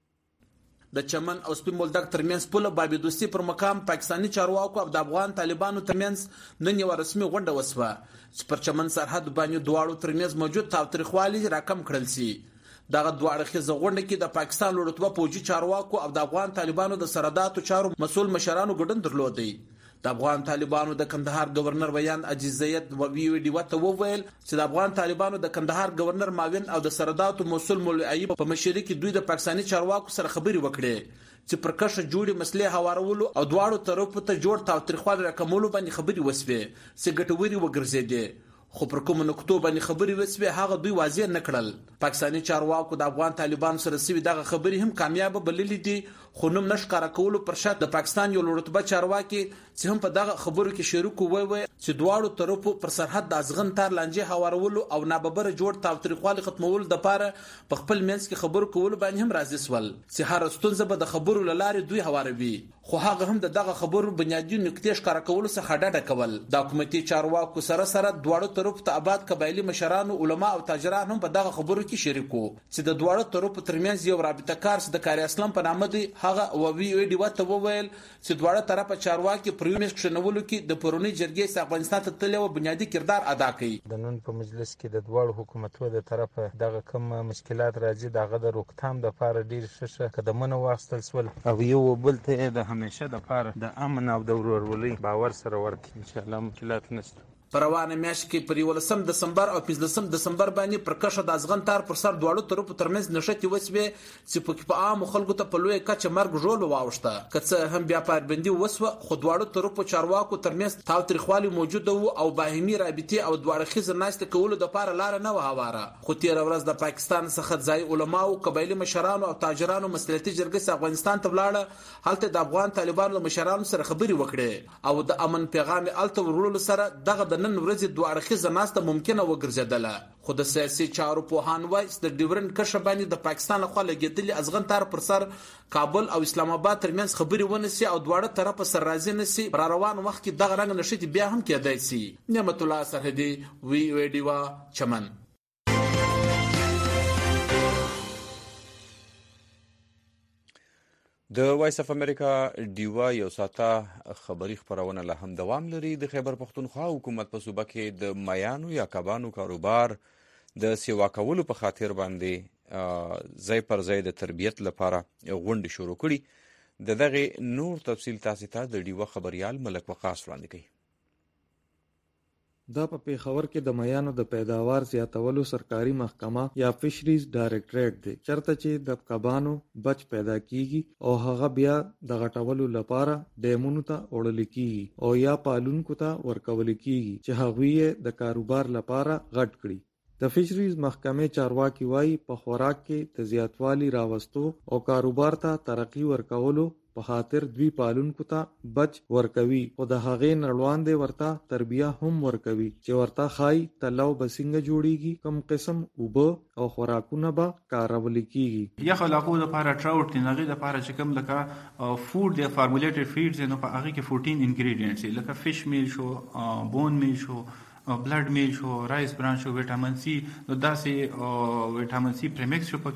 د چمن او سپین بولدک ترمنځ پوله بابي دوستي پر مقام پاکستاني چارواکو او د افغان طالبانو ترمنځ نن یو رسمي غونډه وسوه چې پر چمن سرحد باندې دواړو ترمنځ موجود تاوتریخوالي راکم کړل شي. دغه دوه اړخیزه غونډه کې د پاکستان لوړتبه پوجي چارواکو او د افغان طالبانو د سرحداتو چارو مسول مشرانو ګډون درلودي. د افغان طالبانو د کندهار گورنر ویان عجیزیت وی ډیو ته وویل چې د افغان طالبانو د کندهار گورنر معاون او د سرحداتو مسول مولوی ایوب په مشرۍ کې دوی د پاکستاني چارواکو سره خبرې وکړې چې پر کښه جوړې مسلې هوارولو او دواړو طرفو ته جوړ تاوتریخوالي راکمولو باندې خبرې وسوې چې ګټورې وګرځېدې. خو پر کوم نقطو باندې خبرې وسوې هغه دوی واضح نه کړل. پاکستاني چارواکو د افغان طالبانو سره سوي دغه خبرې هم کامیاب بللې دي خو نوم نشکاره کولو پر شرط د پاکستان یو لوړتبه چارواکي چې هم په دغه خبرو کې شریک وي چې دواړو طرفو پر سرحد د ازغن تار لانجې هوارولو او ناببره جوړ تاوتریخوالي ختمولو لپاره په خپل منځ کې خبرو کولو باندې هم راضي سول چې هر ستونزه به د خبرو لارې دوی هواروي. خو هغه هم دغه خبرو بنیادی نکتې ښکاره کولو څخه ډډه کول. د حکومتي چارواکو سره دواړو طرفو ته آباد قبایلي مشرانو، علما او تاجران هم په دغه خبرو کې شریک وو چې د دواړو طرفو ترمنځ یو رابطه کار د کاری اسلام په نامه دی. هغه وی ډی وته وویل چې دواړه طرفه چارواکي پر یو مش کښنولو کې د پرونی جرګې څخه افغانستان ته تللی او بنیادی کردار ادا کړي. د نن په مجلس کې د دواړو حکومتونو د طرفه دغه کوم مشکلات راځي دغه د روکثام د لپاره ډیر ښه قدمونه واخیستل شول او یو بل ته د همیشه د لپاره د امن او د ورورولۍ باور سره ورته ان شاء الله مشکلات نشته. په روانه میاشت کې پر 11 دسمبر او 15 دسمبر باندې پر کښه د ازغن تار پر سر دواړو طرفو ترمنځ نښتې وسوې چې پکې په عام خلکو ته په لوی کچه مرګ ژوبل واوښته. که څه هم بیا پایبندي وسوه خو دواړو طرفو چارواکو ترمنځ تاوتریخوالي موجوده وو او باهمي رابطې او دواړه ناستې کولو دپاره لاره نه وه هواره. خو تېره ورځ د پاکستان څخه ځایي علماو، قبایلي مشرانو او تاجرانو مصلحتي جرګې څخه افغانستان ته ولاړه. هلته د افغان طالبانو له مشرانو سره خبرې وکړې او د امن پیغام الته ورولو سره دغه د نن ورځې دوه اړخیزه ناسته ممکنه وګرځېدله. خو د سیاسي چارو پوهان وایي چې د ډیورنډ کرښه باندې د پاکستان لخوا لګېدلې ازغن تار پر سر کابل او اسلام آباد ترمنځ خبرې ونسي او دواړه طرفه سر راضي نسي، را روان وخت کې دغه رنګ نشټي بیا هم کېدای شي. نعمت الله سرحدي، وی او ډیوا، چمن. د وایس اف امریکا ډیوا یو ساته خبري خبرونه لا هم دوام لري. د خیبر پختونخوا حکومت په صوبه کې د میانو یا کبانو کاروبار د سیوا کولو په خاطر باندې ځای پر ځای د تربیت لپاره غونډې شروع کړي. د دغه نور تفصیل تاسو ته د ډیوا خبريال ملک وقاص وړاندې کوي. دا په پیښور کې د میانو د پیداوار زیاتولو سرکاري محکمه یا فشریز ډایریکټریټ دی، چرته چې د کبانو بچ پیدا کیږي او هغه بیا د غټولو لپاره ډیمونو ته وړل کیږي او یا پالونکو ته ورکول کیږي چې هغوی د کاروبار لپاره غټ کړي. د فشریز محکمې چارواکي وایي په خوراک کې د زیاتوالي راوستو او کاروبار ته ترقی ورکولو په خاطر دوی پالونکو ته بچ ورکوي او د هغې نړوان دی ورته تربیه هم ورکوي چې ورته خای تلو بسنګ جوړیږي، کم قسم اوبه او خوراکونه به کارول کیږي. یا خلاقو د لپاره ټراوټ نغې د لپاره چې کوم لکه فود د فارمولیټډ فیډز نو په هغه کې 14 انګریډینټس لکه فش میل شو، بون میل شو، بلډ میل شو، رایس بران شو، وټامین سی، نو داسې وټامین سی پریمکس شو،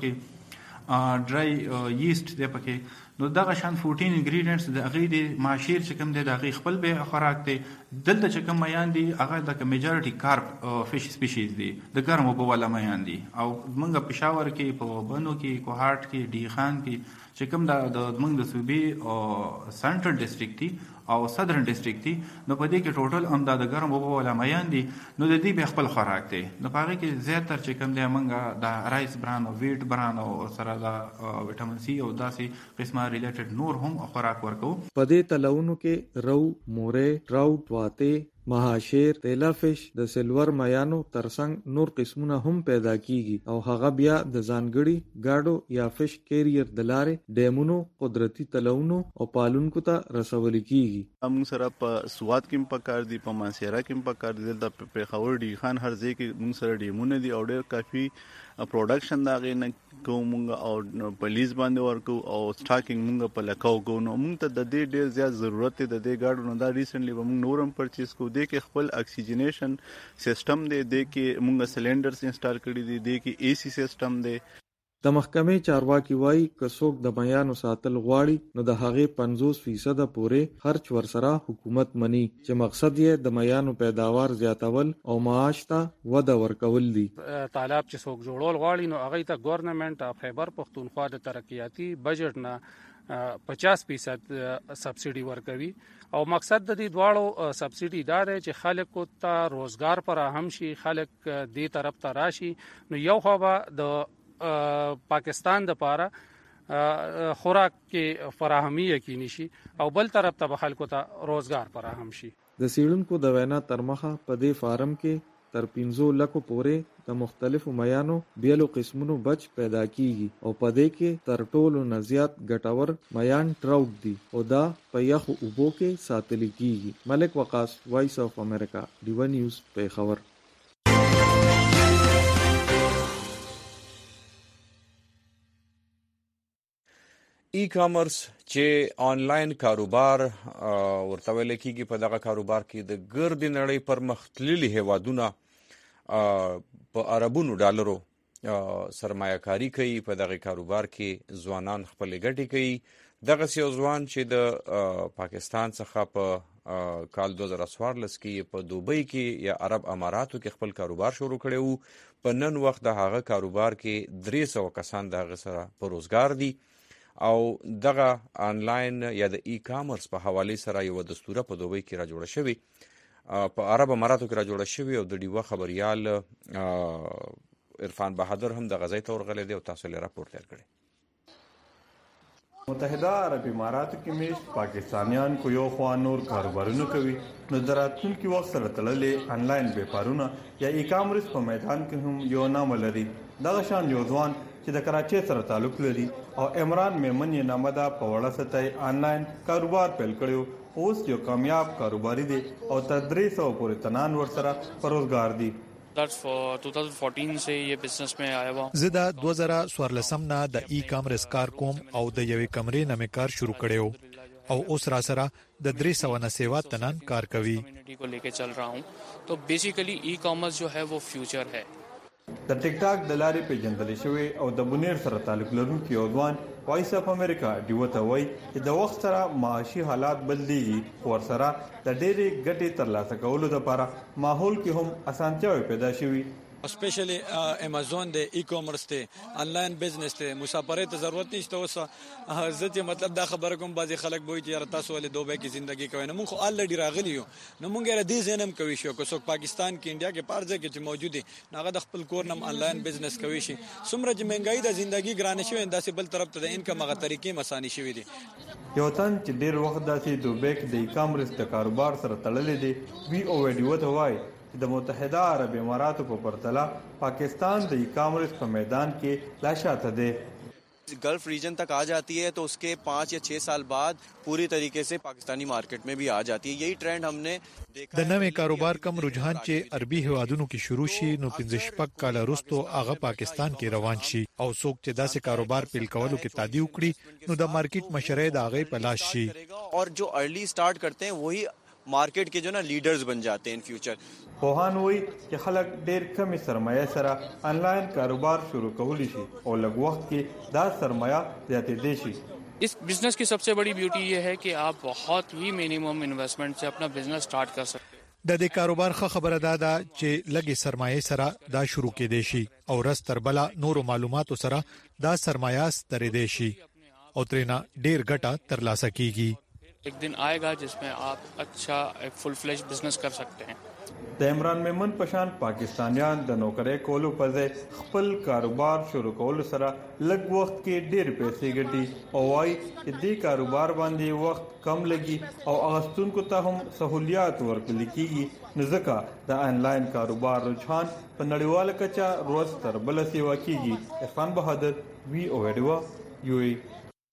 پکې ډرای ییست دی پکې، نو دغه شان 14 انګریډینټس د هغې د معاشیر چې کوم دی د هغې خپل به خوراک دی. دلته چې کوم میان دي هغه د میجارټي کارپ فش سپیشیز دي، د ګرمو اوبو والا میان دي. او موږ پېښور کې په بنو کې، کوهاټ کې، ډي خان کې چې کوم د موږ د صوبې سنټرل ډسټرکټ دي او صدرن ډسټرکټ دي، نو په دې کې ټوټل هم د ګرم اوبو والا میان دي، نو د دې به خپل خوراک دی. نو په هغې کې زیاتر چې کوم دی موږ د رایس بران او ویټ بران او سره د وټامین سی او داسې قسمه ریلیټډ نور هم خوراک ورکو. په دې تلونو کې رو، مورې، ټراوټ، واته، مهاشیر، تیلا فش، د سلور میانو ترڅنګ نور قسمونه هم پیدا کیږي او هغه بیا د ځانګړي گاډو یا فش کیریر د لارې ډیمونو، قدرتي تلونو او پالونکو ته رسول کیږي. موږ سره په سواد کې په کار دي، په مانسیرا کې په کار دي، د پیښور ډي خان هر ځای کې موږ سره ډیمونه دي او ډېر کافي پروډکشن دا غي نه کوم او پولیس باندې ورکو او سټاکینګ موږ په لکاو کو. نو موږ ته د دې ډېر زیات ضرورت دی د دې گاډو. نو دا ریسنټلی به موږ نورم پرچیز کو. د کې خپل اکسیجنیشن سیستم دی، د کې موږ سلندرز انسټال کړی دي، د کې اي سي سیستم دی. د محکمې چارواکي وایي که څوک د میانو ساتل غواړي نو د هغې 50% پورې خرچ ورسره حکومت مني، چې مقصد یې د میانو پیداوار زیاتول او معاش ته وده ورکول دي. طالب چې څوک جوړول غواړي نو هغې ته ګورنمنت اف خیبر پختونخوا د ترقیاتي بجټ نه 50% سبسیډي ورکوي او مقصد د دې دواړو سبسیډي دا دی چې خلکو ته روزګار فراهم شي، خلک دې طرف ته راشي. نو یو خو به د پاکستان د پاره خوراک کې فراهمي یقیني شي او بل طرف ته خلکو ته روزګار فراهم شي. د سیړونکو د وینا تر مخه په دې فارم کې تر 15 لکو پورې د مختلفو میانو بیلو قسمونو بچ پیدا کیږي او په دې کې تر ټولو نه زیات ګټور میان ټراوټ دي او دا په یخو اوبو کې ساتل کیږي. ملک وقاص، وایس اف امریکا، ډیوا نیوز، پیښور. ای کامرس چې آنلاین کاروبار ورته ویل کېږي، په دغه کاروبار کې د ګردې نړۍ پرمختللي هیوادونه په اربونو ډالرو سرمایه کاری کوي. په دغه کاروبار کې ځوانان خپلې ګټې کوي. دغسې یو ځوان چې د پاکستان څخه په کال 2014 کې په دوبۍ کې یا عرب اماراتو کې خپل کاروبار شروع کړی وو. په نن وخت د هغه کاروبار کې 300 کسان د هغه سره په روزګار دي او دغه آنلاین یا د ای کامرس په حواله سره یو دستوره په دوبۍ کې را جوړه شوی، په عرب اماراتو کې را جوړه شوی او د ډیوا خبريال عرفان بهادر هم د غزې تور غلې دی او تاسو له راپور تیر کړی. متحده عرب اماراتو کې میشت پاکستانیان کو یو خوا نور کاروبارونه کوي، نو د راتلونکي وخت سره تړلې آنلاین بیپارونه یا ای کامرس په میدان کې هم یو نام لري. دغه شان یو ځوان چې د کراچۍ سره تعلق لري او عمران میمن یې نامه ده، په وړه سطح آنلاین کاروبار پیل کړو اوس یو کامیاب کاروباري دی او تر 300 پورې تنان ورسره پروزګار دي. 2014 سے یہ بزنس میں آیا ہوا. زه د 2014 نه د ای کامرس کار کوم او د یوې کمرې نه مې کار شروع کړو او اوس را سره د 300 نه سیوا تنان کار کوي. کمیونٹی کو لے کے چل رہا ہوں. تو بیسیکلی ای کامرس جو ہے وہ فیوچر ہے. د ټیک ټاک د لارې پیژندل شوی او د بنیر سره تعلق لرونکي ځوان وایس اف امریکا ډیوته وای چې د وخت سره معاشي حالات بدلیږي او سره د ډېرې ګټې ترلاسه کولو لپاره ماحول کې هم اسانتیاوې پیدا شوي. اسپیشلی امازون د ای کامرس ته آنلاین بزنس ته مسافرت ته ضرورت نشته. اوس زه مطلب دا خبره کوم بعضی خلک وایي چې یاره تاسو ولې دوبه کې ژوندۍ کوئ نه مونږ خو الریډي راغلی یو نو مونږ یې دې زینم کوي شو که څوک پاکستان کې انډیا کې پارځه کې چې موجود دي هغه د خپل کور نم آنلاین بزنس کوي شي. څومره چې مهنګای د ژوندۍ ګرانه شوی داسې بل طرف ته د انکم هغه طریقې مسانی شوی دي. یو تن چې ډېر وخت داسې دوبه کې د ای کامرس د کاروبار سره تړلې دي وی او ډیوته وای د متحده عرب اماراتو په پرتله پاکستان د ای کامرس په میدان کې لا شاته دی. गल्फ रीजन तक आ जाती है तो उसके 5 या 6 साल बाद पूरी तरीके से पाकिस्तानी मार्केट में भी आ जाती है. यही ट्रेंड हमने देखा. د نوې کاروبار کم رجحان چې عربي هوادونو کې شروع شي نو 15 کال وروسته هغه پاکستان کې روان شي او څوک چې داسې کاروبار پیل کولو کې تادیو کړي نو د مارکیټ مشرۍ د هغه په لاس شي. और जो अर्ली स्टार्ट करते हैं वही मार्केट के जो ना लीडर्स बन जाते हैं इन फ्यूचर. پوهان وایي چې خلک ډېر کمی سرمایه سره آنلاین کاروبار شروع کولی شي او لږ وخت کې دا سرمایه زیاتېدای شي. इस बिजनेस की सबसे बड़ी ब्यूटी ये है कि आप बहुत ही मिनिमम इन्वेस्टमेंट से अपना बिजनेस स्टार्ट कर सकते हैं. د دې کاروبار ښه خبره ده چې لږه سرمایه سره دا شروع کېدای شي او رس تر بلا نورو معلوماتو سره دا سرمایه سترېدای شي او ترېنه ډېر ګټه ترلاسه کیږي. एक दिन आएगा जिसमें आप अच्छा एक फुल फ्लेश बिजनेस कर सकते हैं. د عمران میمن پشان پاکستانیان د نوکرۍ کولو په ځای خپل کاروبار شروع کول سره لږ وخت کې ډېر پیسې ګټي او وايي چې دې کاروبار باندې وخت کم لګي او اغستونکو ته هم سہولیات ورکړل کیږي. نو ځکه د آنلاین کاروبار رجحان په نړیواله کچه روز تر بل سیوا کیږي. عرفان بهادر وی او ویډیو یو ای.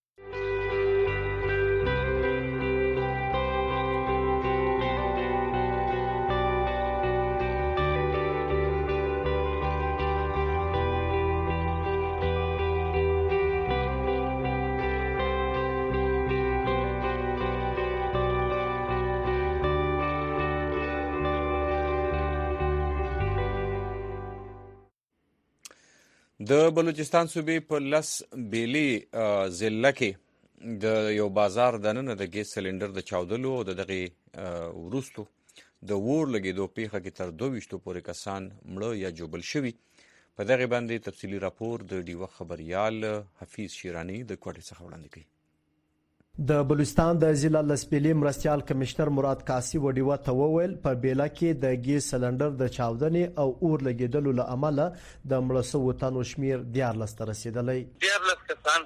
د بلوچستان صوبې په لس بیلي ضلع کې د یو بازار دننه د ګیس سلندر د چاودلو او دغه وروستو د ور لګیدو پیښه کې تر 22 پورې کسان مړه یا جوبل شوي. په دغه باندې تفصیلی راپور د ډیوه خبريال حفیظ شیرانی د کوټې څخه وړاندې کوي. د بلوچستان د ضلع لسپیلي مرستيال کمشنر مراد کاسي وډیوه ته وویل په بیلا کې د ګیس سلندر د چاودنې او اور لګیدلو له امله د مړسو تنو شمیر 14 ته رسیدلی. 14 کسان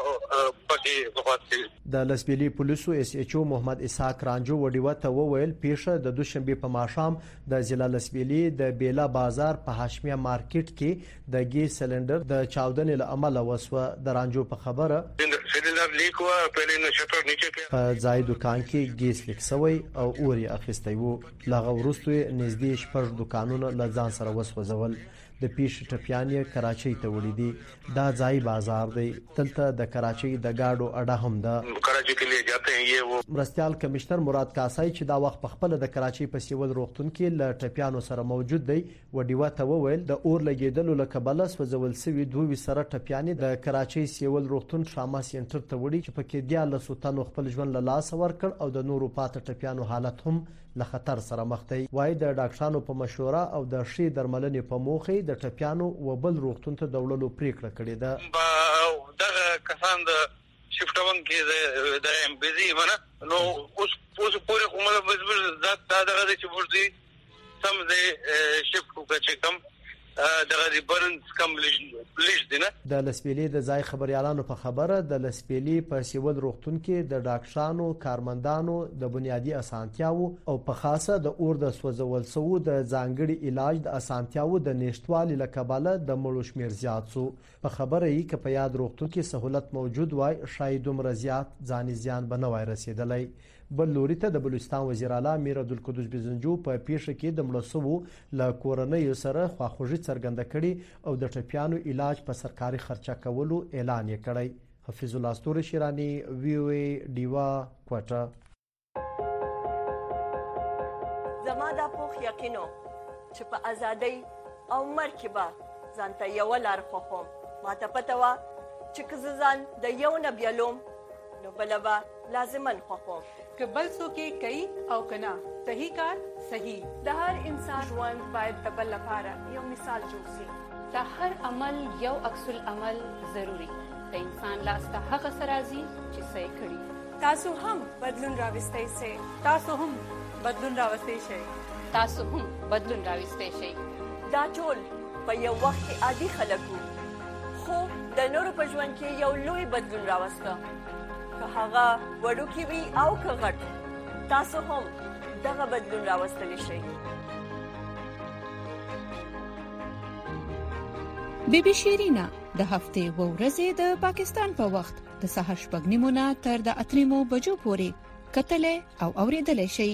د لسپیلي پولیسو اس ایچ او محمد اسحاق رانجو وډیوه ته وویل پیښه د دوشنبه په ماښام د ضلع لسپیلي د بیلا بازار په هاشمیه مارکیټ کې د ګیس سلندر د چاودنې له امله وسوه. د رانجو په خبره په ځای دکان کې ګیس لیک شوی او اور یې اخیستی وو. لغه وروسته نږدې 6 دکانونه له ځان سره وسوځول. د پیښې ټپیان یې کراچۍ ته وړي دي. دا ځای بازار دی. دلته د کراچۍ د گاډو اډه هم ده. کراچۍ کې لیے جاتے ہیں یہ مرستيال کمشنر مراد کاسای چې دا وخت په خپل د کراچۍ په سیول روغتون کې ل ټپیانو سره موجود دی وډیوه ته وویل د اور لګیدلو له کبله سوځول سوي دوی سره ټپیان د کراچۍ سیول روغتون ټراما سنټر ته وړي چې په کې 14 تنو خپل ژوند له لاس ورکړ او د نورو پاتې ټپیانو حالت هم له خطر سره مخ دی. وای د ډاکټرانو په مشوره او د شي درملنې په موخه د ټپیانو وبل روغتون ته دوللو پریکړه کړې ده. دغه کسان د شفټون کې د ام بي زي ونه نو اوس پوره کومه مزبل ذات دغه چې ورځي سم دې شفټ کوکه چې کم دغه دی برنز کم لیش دینه. د لسپیلي د ځای خبريالانو په خبره د لسپیلي په سیول روغتون کې د ډاکټرانو کارمندانو د بنیادی اسانتیاو او په خاصه د اور د سوځول سو د ځانګړي علاج د اسانتیاو د نشټوالي لکباله د مړو شمیر زیات سو. په خبره یې ک په یاد روغتون کې سہولت موجود وای شاید دومره زیات ځاني زیان بنوي رسیدلی. بل لوري ته د بلوچستان وزیر اعلی میر عبدالقدوس بیزنجو په پیښه کې د مړه شوو له کورنیو سره خواخوږي څرګنده کړې او د ټپیانو علاج په سرکاري خرچه کولو اعلان یې کړی. حفیظ الله استور شیرانی VOA ډیوا کوټه. زما دا پوخ یقینو چې په ازادۍ او مرګ کې به ځان ته یوه لار خوښوم. ما ته پته وه چې که زه ځان د یو نه بیلوم نو بله به لازمن خوښوم. که بل څوک یې کوي او که نه صحیح کار صحیح. د هر انسان ژوند باید د بل لپاره یو مثال جوړ شي. د هر عمل یو عکس العمل ضروري. د انسان لاس ته هغه څه راځي چې څه یې کړي. تاسو هم بدلون راوستی شئ. تاسو هم بدلون راوستی شئ. تاسو هم بدلون راوستی شئ. دا ټول په یو وخت کې عادي خلک وو، خو د نورو په ژوند کې یو لوی بدلون راوسته. که هغه وړوکی وي او که غټ، تاسو هم دغه بدلون راوستلی شئ. بیبي شیرینا د هفتې و ورځې د پاکستان په وخت د سهار 6:30 نه تر د 8 بجو پورې کتلې او اوریدلې شي.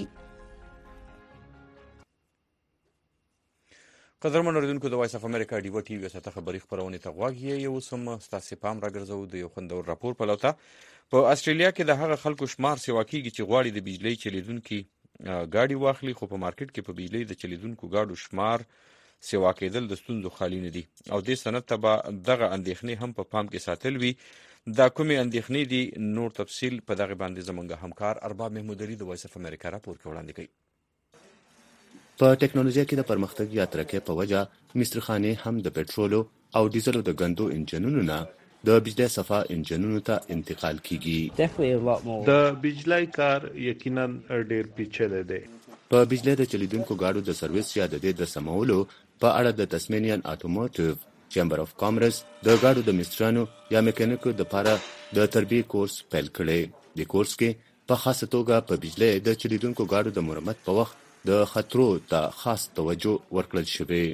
قدرمن اوریدونکو د وایس اف امریکا ډیو ټي وی سره خبري خبرونه ته غواړي. یو سم ستاسو پام راګرځو د یو خوندور راپور په لوته. په استرالیا کې د هغه خلکو شمار سیوا کیږي چې غواړي د بجلی چلیدونکو ګاډي واخلي، خو په مارکیټ کې په بجلی د چلیدونکو ګاډو شمار سیوا کېدل د ستونزو خالي نه دي او د سند ته به دغه اندېښنې هم په پام کې ساتل وي. دا کومې اندېښنې دي نور تفصیل په دغه باندې زمونږ همکار ارباب محمود علي د وایس اف امریکا راپور کې وړاندې کوي. په ټکنالوژي کې د پرمختګ یا ترقۍ په وجه مصرخانه هم د پېټرولو او ډیزلو د ګندو انجنونو نه د بجلی صفا انجنونو ته انتقال کیږي. د بجلی کار یقینا ډېر پیچلی دی. په بجلی د چلیدونکو ګاډو د سرویس یا د دې د سمولو په اړه د تسمینین اتوموټیو چیمبر اف کامرس د ګاډو د مسترانو یا میکانیکو لپاره د تربیه کورس پیل کړي. د کورس کې په خاصه توګه په بجلی د چلیدونکو ګاډو د مرمت په وخت د خطرو ته خاص توجه ورکړل شوی.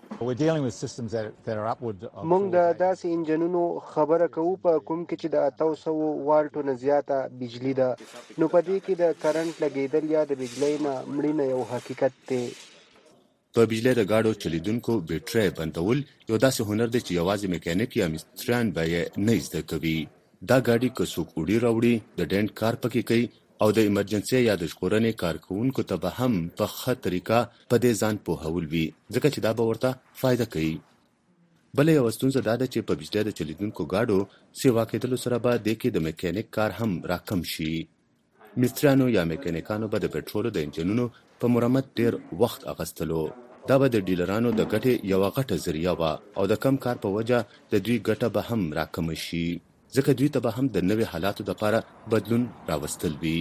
موږ د داسې انجنونو خبره کوو په کوم کې چې د 800 والټو نه زیاته بجلی ده، نو په دې کې د کرنٹ لګیدل یا د بجلی نه مړینه یو حقیقت دی. په بجلی د ګاډو چلیدونکو بیټرۍ بندول یو داسې هنر دی چې یوازې میکانیک یا مستریان به یې نه زده کوي. دا ګاډي که څوک وړي راوړي د ډینټ کار پکې کوي او د ایمرجنسي یا د ژغورنې کارکونکو ته به هم په ښه طریقه په دې ځان پوهول وي، ځکه چې دا به ورته فایده کوي. بله یوه ستونزه دا ده چې په بجلی د چلیدونکو ګاډو سیوا کېدلو سره به دې کې د میکانیک کار هم راکم شي. مستریانو یا میکانیکانو به د پېټرولو د انجنونو په مرمت ډېر وخت اخیستلو. دا به د ډیلرانو د ګټې یوه غټه ذریعه وه او د کم کار په وجه د دوی ګټه به هم راکمه شي، ځکه دوی ته به هم د نوې حالاتو لپاره بدلون راوستل وي.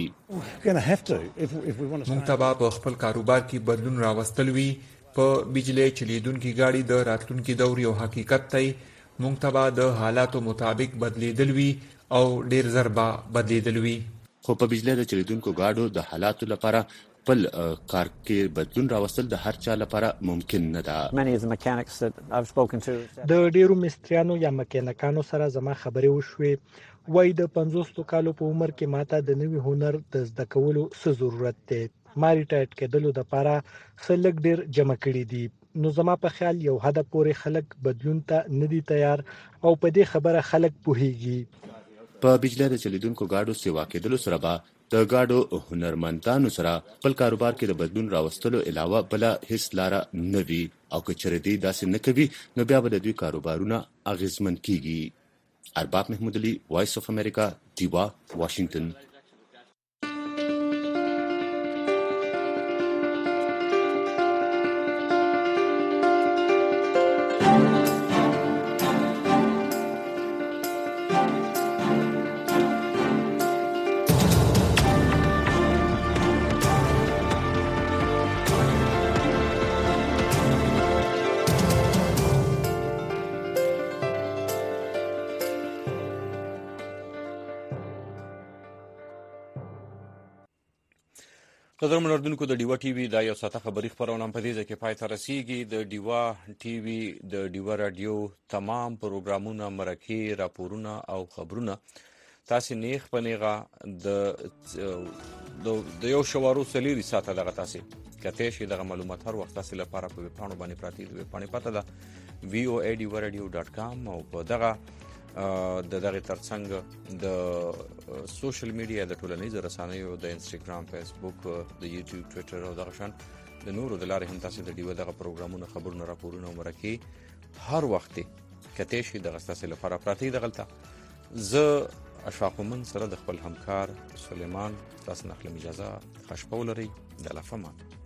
موږ ته به په خپل کاروبار کې بدلون راوستل وي. په بجلی چلیدونکي ګاډي د راتلونکي دور یو حقیقت دی. موږ ته به د حالاتو مطابق بدلیدل وي او ډیر زر به بدلیدل وي. خو په بجلی د چلیدونکو ګاډو د حالاتو لپاره خپل کار کې بدلون راوستل د هر چا لپاره ممکن نه ده. د ډیرو مستریانو یا مکانیکانو سره زما خبرې وشوې، وای د 50 کالو په عمر کې ماته د نوي هنر د زده کولو څه ضرورت دی. ما ریټایرډ کېدلو لپاره خلک ډیر جمع کړي دي، نو زما په خیال یو حد پورې خلک بدلون ته نه دي تیار او په دې خبره خلک پوهیږي. په بجلی د چلیدونکو ګاډو سیوا کېدلو سره به د ګاډو هنرمندانو سره خپل کاروبار کې د بدلون راوستلو علاوه بله هیڅ لاره نه وي او که چېرې دوی داسې نه کوي نو بیا به د دوی کاروبارونه اغیزمن کیږي. ارباب محمود علي، وایس اف امریکا، ډیوا، واشنگټن. قدرمن اوریدونکو د ډیوا ټي وی دا یو ساته خبري خبرونه په دې ځای کې پای ته رسیږي. د ډیوا ټي وی د ډیوا رادیو تمام پروګرامونه، مرکې، راپورونه او خبرونه تاسو نیغ په نیغه د یو شوارو سلیری ساته دغه تاسو کته شي دغه معلومات هر وخت تاسو لپاره په پاڼو باندې پراتی دی پاڼې پته ده voadradio.com او په دغه دغه ترڅنګ د سوشل میډیا د ټولنیزو رسنیو د انستګرام فیسبوک د یوټیوب ټوئیټر او دغه شان د نورو د لارې هم تاسو د ډیو دغه پروګرامونو خبرونه راپورونه مرکه هر وخت کته شي دغه تاسو لپاره پراتی دغلته زه اشفاق من سره د خپل همکار سلیمان تاسو نخلم اجازه خوشبو لري د لفمان